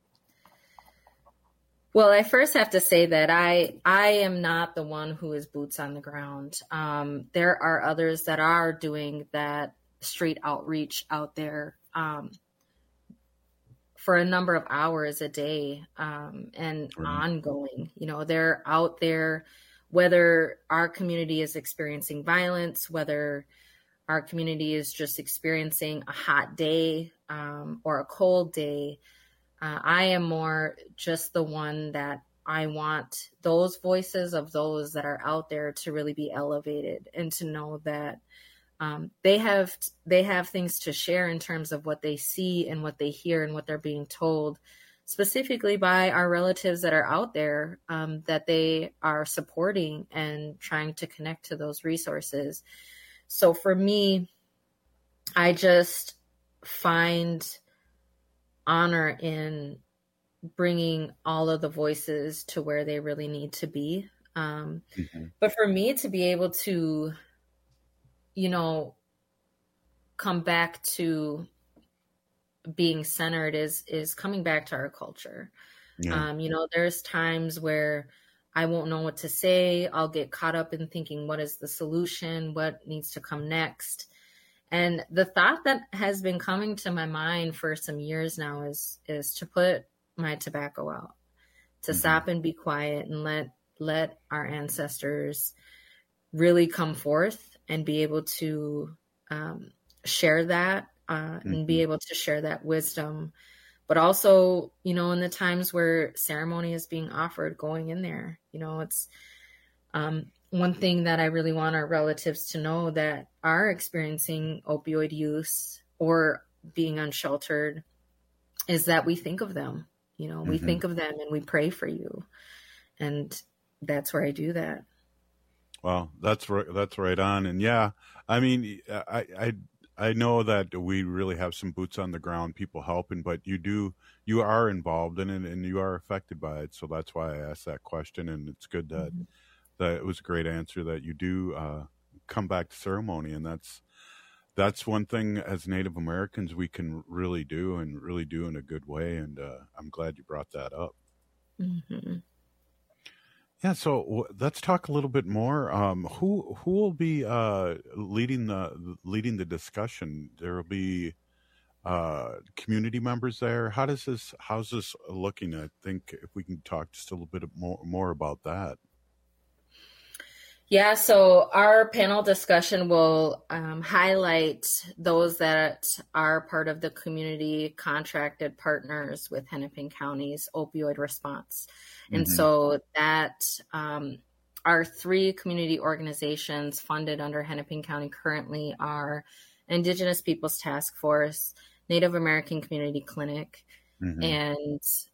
Well, I first have to say that I I am not the one who is boots on the ground. Um, there are others that are doing that street outreach out there um, for a number of hours a day um, and right. ongoing. You know, they're out there, whether our community is experiencing violence, whether our community is just experiencing a hot day um, or a cold day. Uh, I am more just the one that I want those voices of those that are out there to really be elevated and to know that Um, they have they have things to share in terms of what they see and what they hear and what they're being told, specifically by our relatives that are out there um, that they are supporting and trying to connect to those resources. So for me, I just find honor in bringing all of the voices to where they really need to be. Um, mm-hmm. But for me to be able to you know, come back to being centered is, is coming back to our culture. Yeah. Um, you know, there's times where I won't know what to say. I'll get caught up in thinking, what is the solution? What needs to come next? And the thought that has been coming to my mind for some years now is, is to put my tobacco out, to mm-hmm. stop and be quiet and let, let our ancestors really come forth and be able to um, share that uh, mm-hmm. and be able to share that wisdom. But also, you know, in the times where ceremony is being offered, going in there, you know, it's um, one thing that I really want our relatives to know that are experiencing opioid use or being unsheltered is that we think of them, you know, mm-hmm. we think of them and we pray for you. And that's where I do that. Well, that's right. That's right on. And yeah, I mean, I, I, I know that we really have some boots on the ground, people helping, but you do, you are involved in it and you are affected by it. So that's why I asked that question. And it's good that, mm-hmm. that it was a great answer that you do uh, come back to ceremony. And that's, that's one thing as Native Americans we can really do and really do in a good way. And uh, I'm glad you brought that up. Mm-hmm. Yeah, so w- let's talk a little bit more. Um, who who will be uh, leading the leading the discussion? There will be uh, community members there. How does this? How's this looking? I think if we can talk just a little bit more more about that. Yeah, so our panel discussion will um, highlight those that are part of the community contracted partners with Hennepin County's opioid response. And mm-hmm. so that um, our three community organizations funded under Hennepin County currently are Indigenous Peoples Task Force, Native American Community Clinic, mm-hmm. and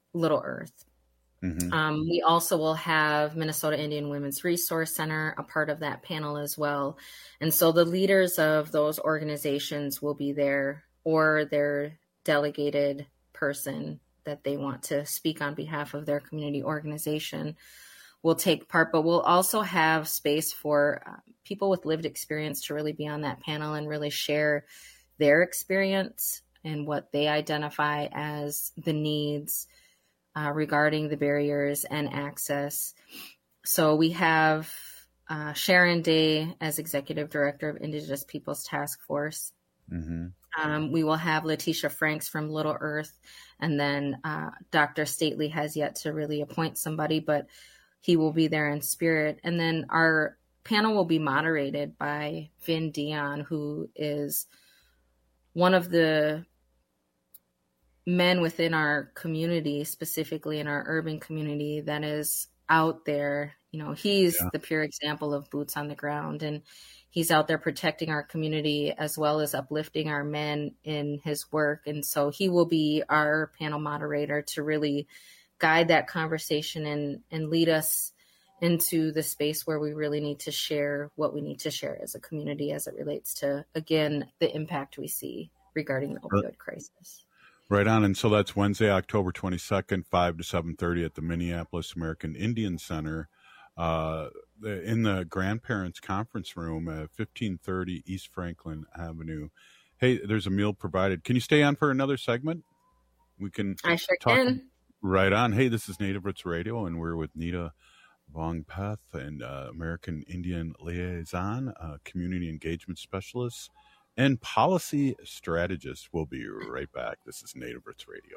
Little Earth. Mm-hmm. Um, we also will have Minnesota Indian Women's Resource Center, a part of that panel as well. And so the leaders of those organizations will be there, or their delegated person that they want to speak on behalf of their community organization will take part. But we'll also have space for uh, people with lived experience to really be on that panel and really share their experience and what they identify as the needs Uh, regarding the barriers and access. So we have uh, Sharon Day as Executive Director of Indigenous Peoples Task Force. Mm-hmm. Um, we will have Letitia Franks from Little Earth, and then uh, Doctor Stately has yet to really appoint somebody, but he will be there in spirit. And then our panel will be moderated by Vin Dion, who is one of the men within our community, specifically in our urban community, that is out there. You know, he's Yeah. the pure example of boots on the ground, and he's out there protecting our community as well as uplifting our men in his work. And so he will be our panel moderator to really guide that conversation and, and lead us into the space where we really need to share what we need to share as a community as it relates to, again, the impact we see regarding the opioid crisis. Right on. And so that's Wednesday, October twenty-second, five to seven thirty at the Minneapolis American Indian Center, uh, in the Grandparents Conference Room at fifteen thirty East Franklin Avenue. Hey, there's a meal provided. Can you stay on for another segment? We can I sure talk. can. Right on. Hey, this is Native Roots Radio, and we're with Nita Vongpeth, and uh, American Indian Liaison, uh, Community Engagement Specialist, and Policy Strategist. We'll be right back. This is Native Roots Radio.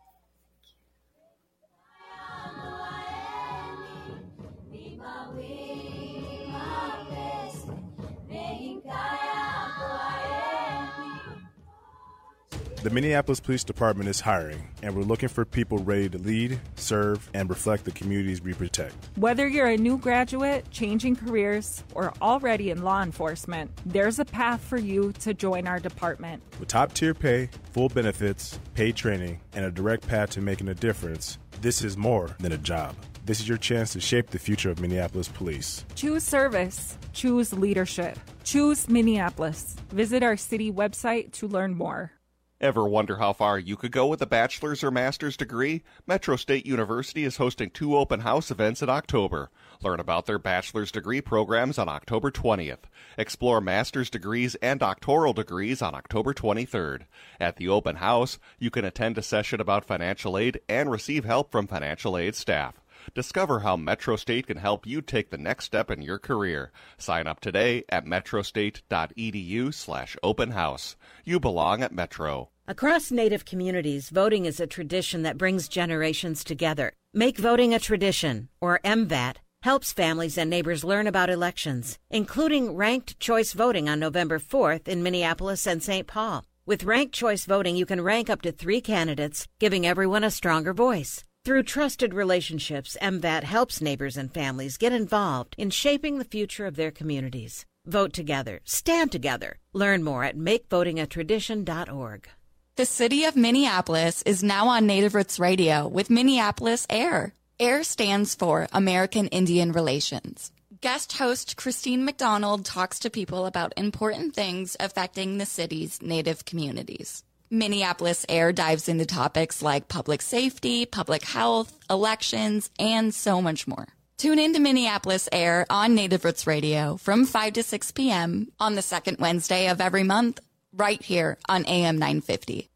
The Minneapolis Police Department is hiring, and we're looking for people ready to lead, serve, and reflect the communities we protect. Whether you're a new graduate, changing careers, or already in law enforcement, there's a path for you to join our department. With top-tier pay, full benefits, paid training, and a direct path to making a difference, this is more than a job. This is your chance to shape the future of Minneapolis Police. Choose service. Choose leadership. Choose Minneapolis. Visit our city website to learn more. Ever wonder how far you could go with a bachelor's or master's degree? Metro State University is hosting two open house events in October. Learn about their bachelor's degree programs on October twentieth. Explore master's degrees and doctoral degrees on October twenty-third. At the open house, you can attend a session about financial aid and receive help from financial aid staff. Discover how Metro State can help you take the next step in your career. Sign up today at metrostate.edu slash open house. You belong at Metro. Across Native communities, voting is a tradition that brings generations together. Make voting a tradition, or M V A T, helps families and neighbors learn about elections, including ranked choice voting on November fourth in Minneapolis and Saint Paul. With ranked choice voting, you can rank up to three candidates, giving everyone a stronger voice. Through trusted relationships, M V A T helps neighbors and families get involved in shaping the future of their communities. Vote together. Stand together. Learn more at make voting a tradition dot org. The city of Minneapolis is now on Native Roots Radio with Minneapolis AIR. AIR stands for American Indian Relations. Guest host Christine McDonald talks to people about important things affecting the city's Native communities. Minneapolis AIR dives into topics like public safety, public health, elections, and so much more. Tune in to Minneapolis AIR on Native Roots Radio from five to six p.m. on the second Wednesday of every month, right here on A M nine fifty.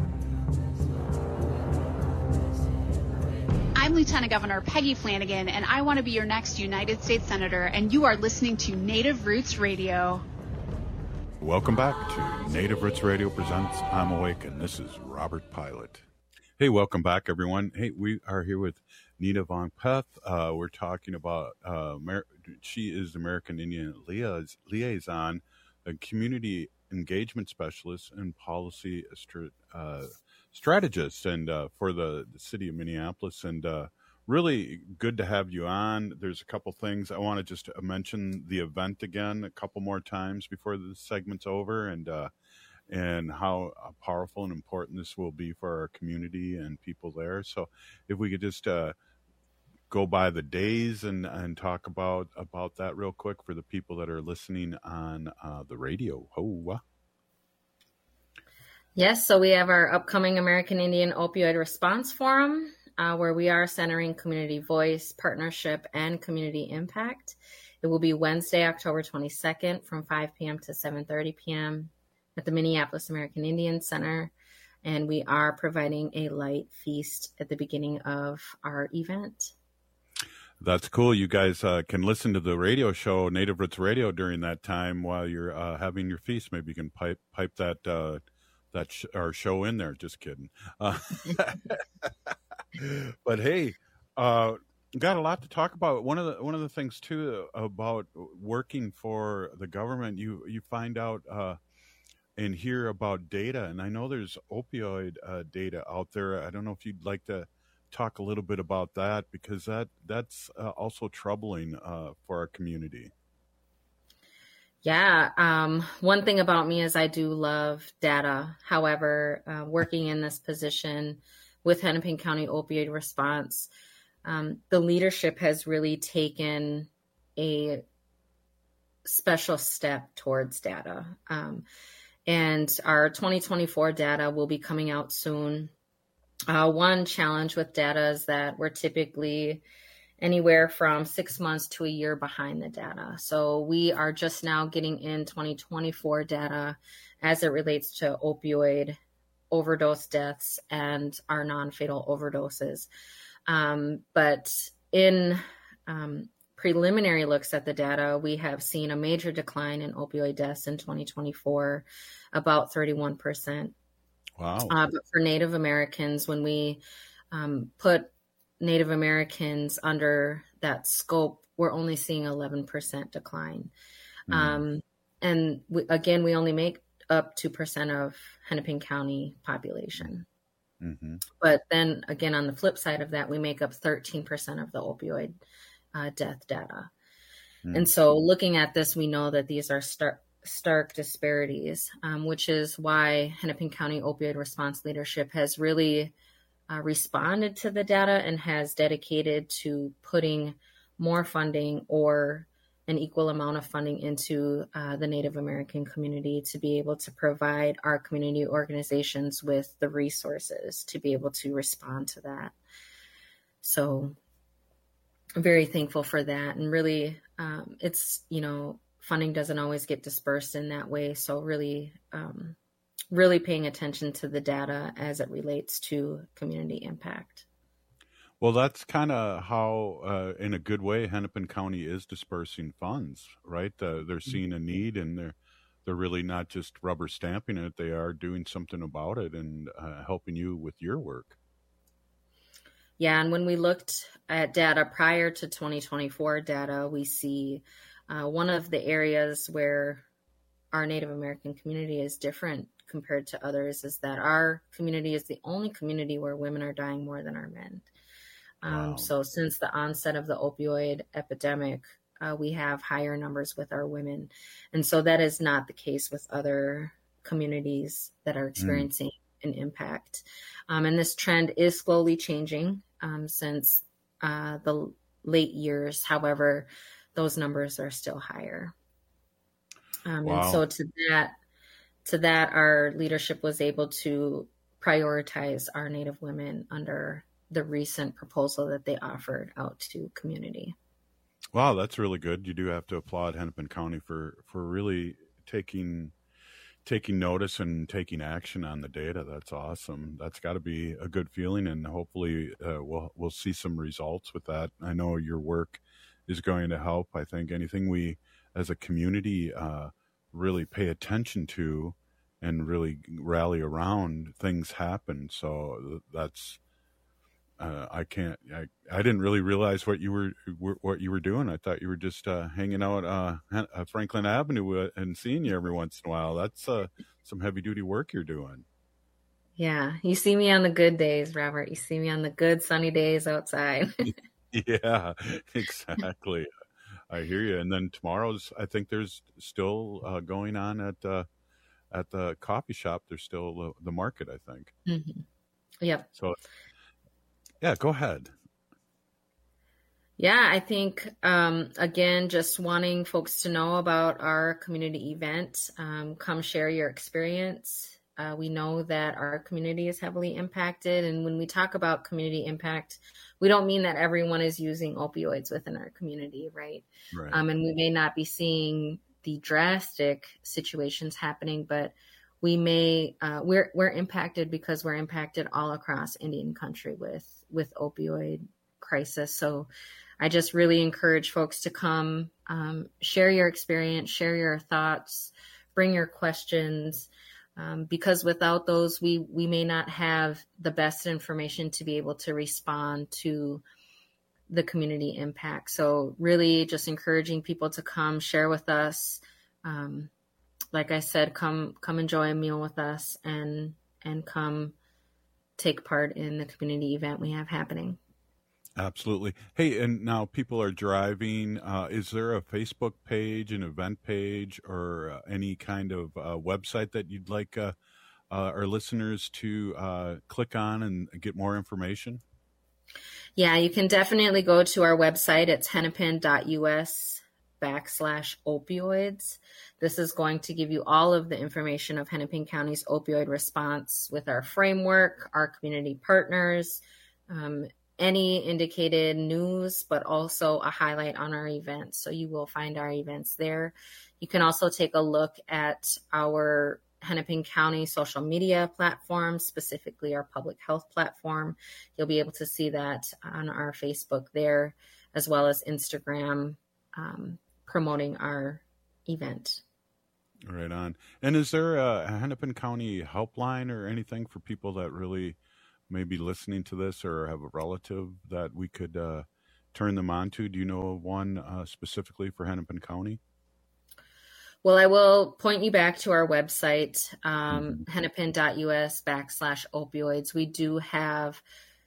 I'm Lieutenant Governor Peggy Flanagan, and I want to be your next United States Senator, and you are listening to Native Roots Radio. Welcome back to Native Roots Radio presents I'm Awake, and this is Robert Pilot. Hey, welcome back, everyone. Hey, we are here with Nita Vongpeth. Uh, we're talking about, uh, Amer- she is the American Indian Liais- Liaison, a community engagement specialist and policy str- uh, strategist and uh, for the, the city of Minneapolis. And uh, really good to have you on. There's a couple things. I want to just mention the event again a couple more times before the segment's over. And uh, and how powerful and important this will be for our community and people there. So if we could just uh, go by the days and, and talk about, about that real quick for the people that are listening on uh, the radio. Oh, Yes, so we have our upcoming American Indian Opioid Response Forum, uh, where we are centering community voice, partnership, and community impact. It will be Wednesday, October twenty-second from five p.m. to seven thirty p.m. at the Minneapolis American Indian Center. And we are providing a light feast at the beginning of our event. That's cool. You guys uh, can listen to the radio show, Native Roots Radio, during that time while you're uh, having your feast. Maybe you can pipe pipe that uh, that sh- our show in there. Just kidding. Uh, but hey, uh, got a lot to talk about. One of the one of the things too about working for the government, you you find out uh, and hear about data. And I know there's opioid uh, data out there. I don't know if you'd like to talk a little bit about that, because that that's uh, also troubling uh, for our community. Yeah. Um, one thing about me is I do love data. However, uh, working in this position with Hennepin County Opioid Response, um, the leadership has really taken a special step towards data. Um, and our twenty twenty-four data will be coming out soon. Uh, one challenge with data is that we're typically anywhere from six months to a year behind the data. So we are just now getting in twenty twenty-four data as it relates to opioid overdose deaths and our non-fatal overdoses. Um, but in um, preliminary looks at the data, we have seen a major decline in opioid deaths in twenty twenty-four, about thirty-one percent. Wow. Uh, but for Native Americans, when we um, put Native Americans under that scope, we're only seeing eleven percent decline. Mm. Um, and we, again, we only make up two percent of Hennepin County population. Mm-hmm. But then again, on the flip side of that, we make up thirteen percent of the opioid uh, death data. Mm. And so looking at this, we know that these are stark, stark disparities, um, which is why Hennepin County Opioid Response Leadership has really uh, responded to the data and has dedicated to putting more funding or an equal amount of funding into uh, the Native American community to be able to provide our community organizations with the resources to be able to respond to that. So I'm very thankful for that. And really, um, it's, you know, funding doesn't always get dispersed in that way. So really, um, really paying attention to the data as it relates to community impact. Well, that's kind of how, uh, in a good way, Hennepin County is dispersing funds, right? Uh, they're seeing a need, and they're they're really not just rubber stamping it. They are doing something about it and uh, helping you with your work. Yeah, and when we looked at data prior to twenty twenty-four data, we see uh, one of the areas where our Native American community is different compared to others is that our community is the only community where women are dying more than our men. Um, wow. So since the onset of the opioid epidemic, uh, we have higher numbers with our women. And so that is not the case with other communities that are experiencing mm. an impact. Um, and this trend is slowly changing um, since uh, the late years. However, those numbers are still higher. Um, wow. And so to that, to that, our leadership was able to prioritize our Native women under the recent proposal that they offered out to community. Wow, that's really good. You do have to applaud Hennepin County for, for really taking taking notice and taking action on the data. That's awesome. That's got to be a good feeling, and hopefully uh, we'll we'll see some results with that. I know your work is going to help. I think anything we as a community uh, really pay attention to and really rally around, things happen. So that's Uh, I can't. I, I didn't really realize what you were what you were doing. I thought you were just uh, hanging out uh, Franklin Avenue and seeing you every once in a while. That's uh, some heavy duty work you're doing. Yeah, you see me on the good days, Robert. You see me on the good sunny days outside. Yeah, exactly. I hear you. And then tomorrow's, I think there's still uh, going on at uh, at the coffee shop, there's still the, the market, I think. Mm-hmm. Yep. So, yeah, go ahead. Yeah, I think, um, again, just wanting folks to know about our community event. Um, come share your experience. Uh, we know that our community is heavily impacted. And when we talk about community impact, we don't mean that everyone is using opioids within our community, right? Right. Um, and we may not be seeing the drastic situations happening, but we may, uh, we're, we're impacted because we're impacted all across Indian country with, with opioid crisis. So I just really encourage folks to come, um, share your experience, share your thoughts, bring your questions, um, because without those, we, we may not have the best information to be able to respond to the community impact. So really just encouraging people to come share with us. Um, like I said, come, come enjoy a meal with us and, and come take part in the community event we have happening. Absolutely. Hey, and now people are driving. Uh, is there a Facebook page, an event page, or uh, any kind of uh, website that you'd like uh, uh, our listeners to uh, click on and get more information? Yeah, you can definitely go to our website. It's hennepin.us backslash opioids. This is going to give you all of the information of Hennepin County's opioid response with our framework, our community partners, um, any indicated news, but also a highlight on our events. So you will find our events there. You can also take a look at our Hennepin County social media platforms, specifically our public health platform. You'll be able to see that on our Facebook there, as well as Instagram, um, promoting our event. Right on. And is there a Hennepin County helpline or anything for people that really may be listening to this or have a relative that we could uh, turn them on to? Do you know of one uh, specifically for Hennepin County? Well, I will point you back to our website, um, mm-hmm. hennepin.us backslash opioids. We do have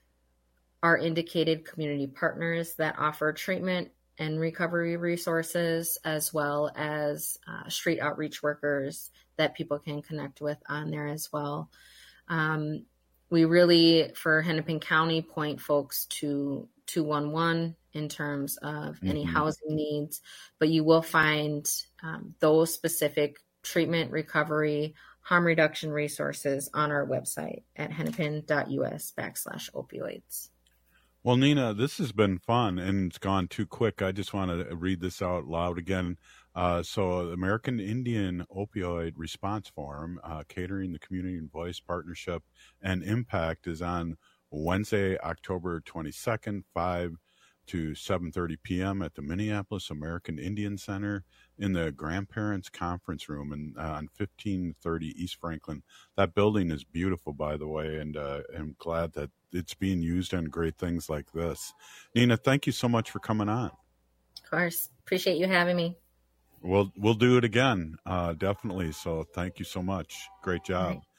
our indicated community partners that offer treatment and recovery resources, as well as uh, street outreach workers that people can connect with on there as well. Um, we really, for Hennepin County, point folks to two one one in terms of mm-hmm. any housing needs, but you will find um, those specific treatment, recovery, harm reduction resources on our website at hennepin.us backslash opioids. Well, Nina, this has been fun and it's gone too quick. I just want to read this out loud again. Uh, so American Indian Opioid Response Forum, uh, catering the Community and Voice Partnership and Impact, is on Wednesday, October twenty-second, five to seven thirty p.m. at the Minneapolis American Indian Center in the Grandparents Conference Room and uh, on fifteen thirty East Franklin. That building is beautiful, by the way, and uh, I'm glad that it's being used on great things like this. Nina, thank you so much for coming on. Of course. Appreciate you having me. We'll, we'll do it again, uh, definitely. So thank you so much. Great job. Right.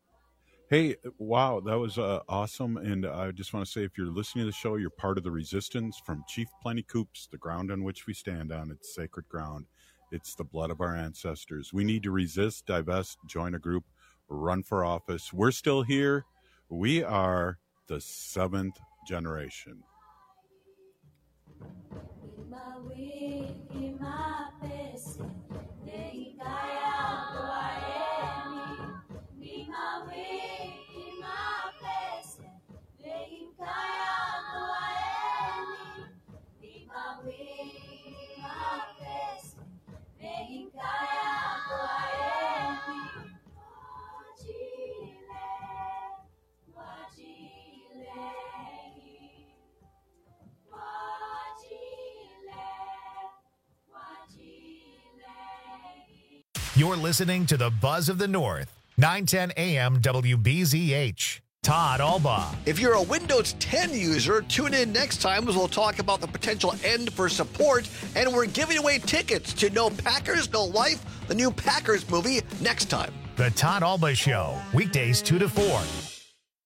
Hey, wow, that was uh, awesome. And I just want to say, if you're listening to the show, you're part of the resistance from Chief Plenty Coups, the ground on which we stand on. It's sacred ground. It's the blood of our ancestors. We need to resist, divest, join a group, run for office. We're still here. We are the seventh generation. You're listening to the Buzz of the North, nine ten A M W B Z H. Todd Albaugh. If you're a Windows ten user, tune in next time as we'll talk about the potential end for support, and we're giving away tickets to No Packers, No Life, the new Packers movie, next time. The Todd Albaugh Show, weekdays two to four.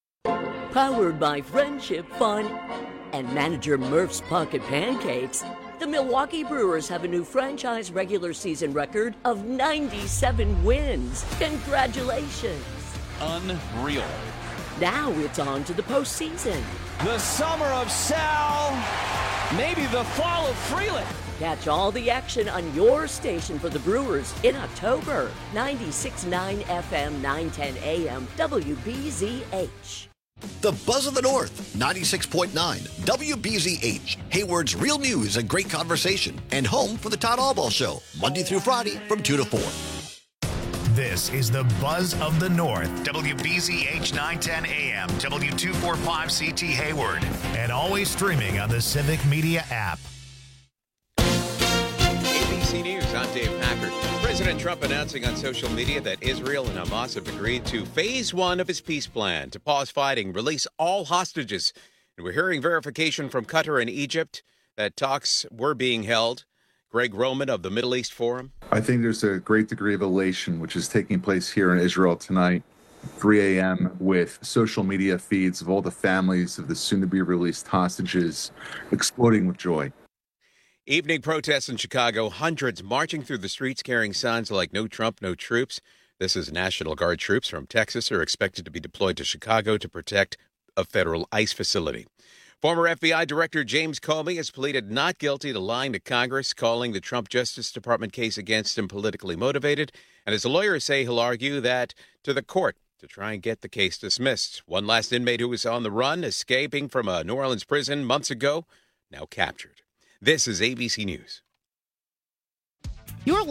Powered by Friendship Fun and manager Murph's Pocket Pancakes, The Milwaukee Brewers have a new franchise regular season record of ninety-seven wins. Congratulations. Unreal. Now it's on to the postseason. The summer of Sal, maybe the fall of Freeland. Catch all the action on your station for the Brewers in October. ninety-six point nine F M, nine ten A M, W B Z H. The Buzz of the North, ninety-six point nine W B Z H, Hayward's real news and great conversation, and home for the Todd Albaugh Show, Monday through Friday from two to four. This is the Buzz of the North, W B Z H nine ten A M, W two forty-five C T Hayward, and always streaming on the Civic Media app. A B C News, I'm Dave Packard. President Trump announcing on social media that Israel and Hamas have agreed to phase one of his peace plan to pause fighting, release all hostages. And we're hearing verification from Qatar and Egypt that talks were being held. Greg Roman of the Middle East Forum. I think there's a great degree of elation which is taking place here in Israel tonight, three a.m., with social media feeds of all the families of the soon-to-be-released hostages exploding with joy. Evening protests in Chicago, hundreds marching through the streets carrying signs like "No Trump, no troops." This is National Guard troops from Texas are expected to be deployed to Chicago to protect a federal ICE facility. Former F B I Director James Comey has pleaded not guilty to lying to Congress, calling the Trump Justice Department case against him politically motivated. And his lawyers say he'll argue that to the court to try and get the case dismissed. One last inmate who was on the run, escaping from a New Orleans prison months ago, now captured. This is A B C News. Your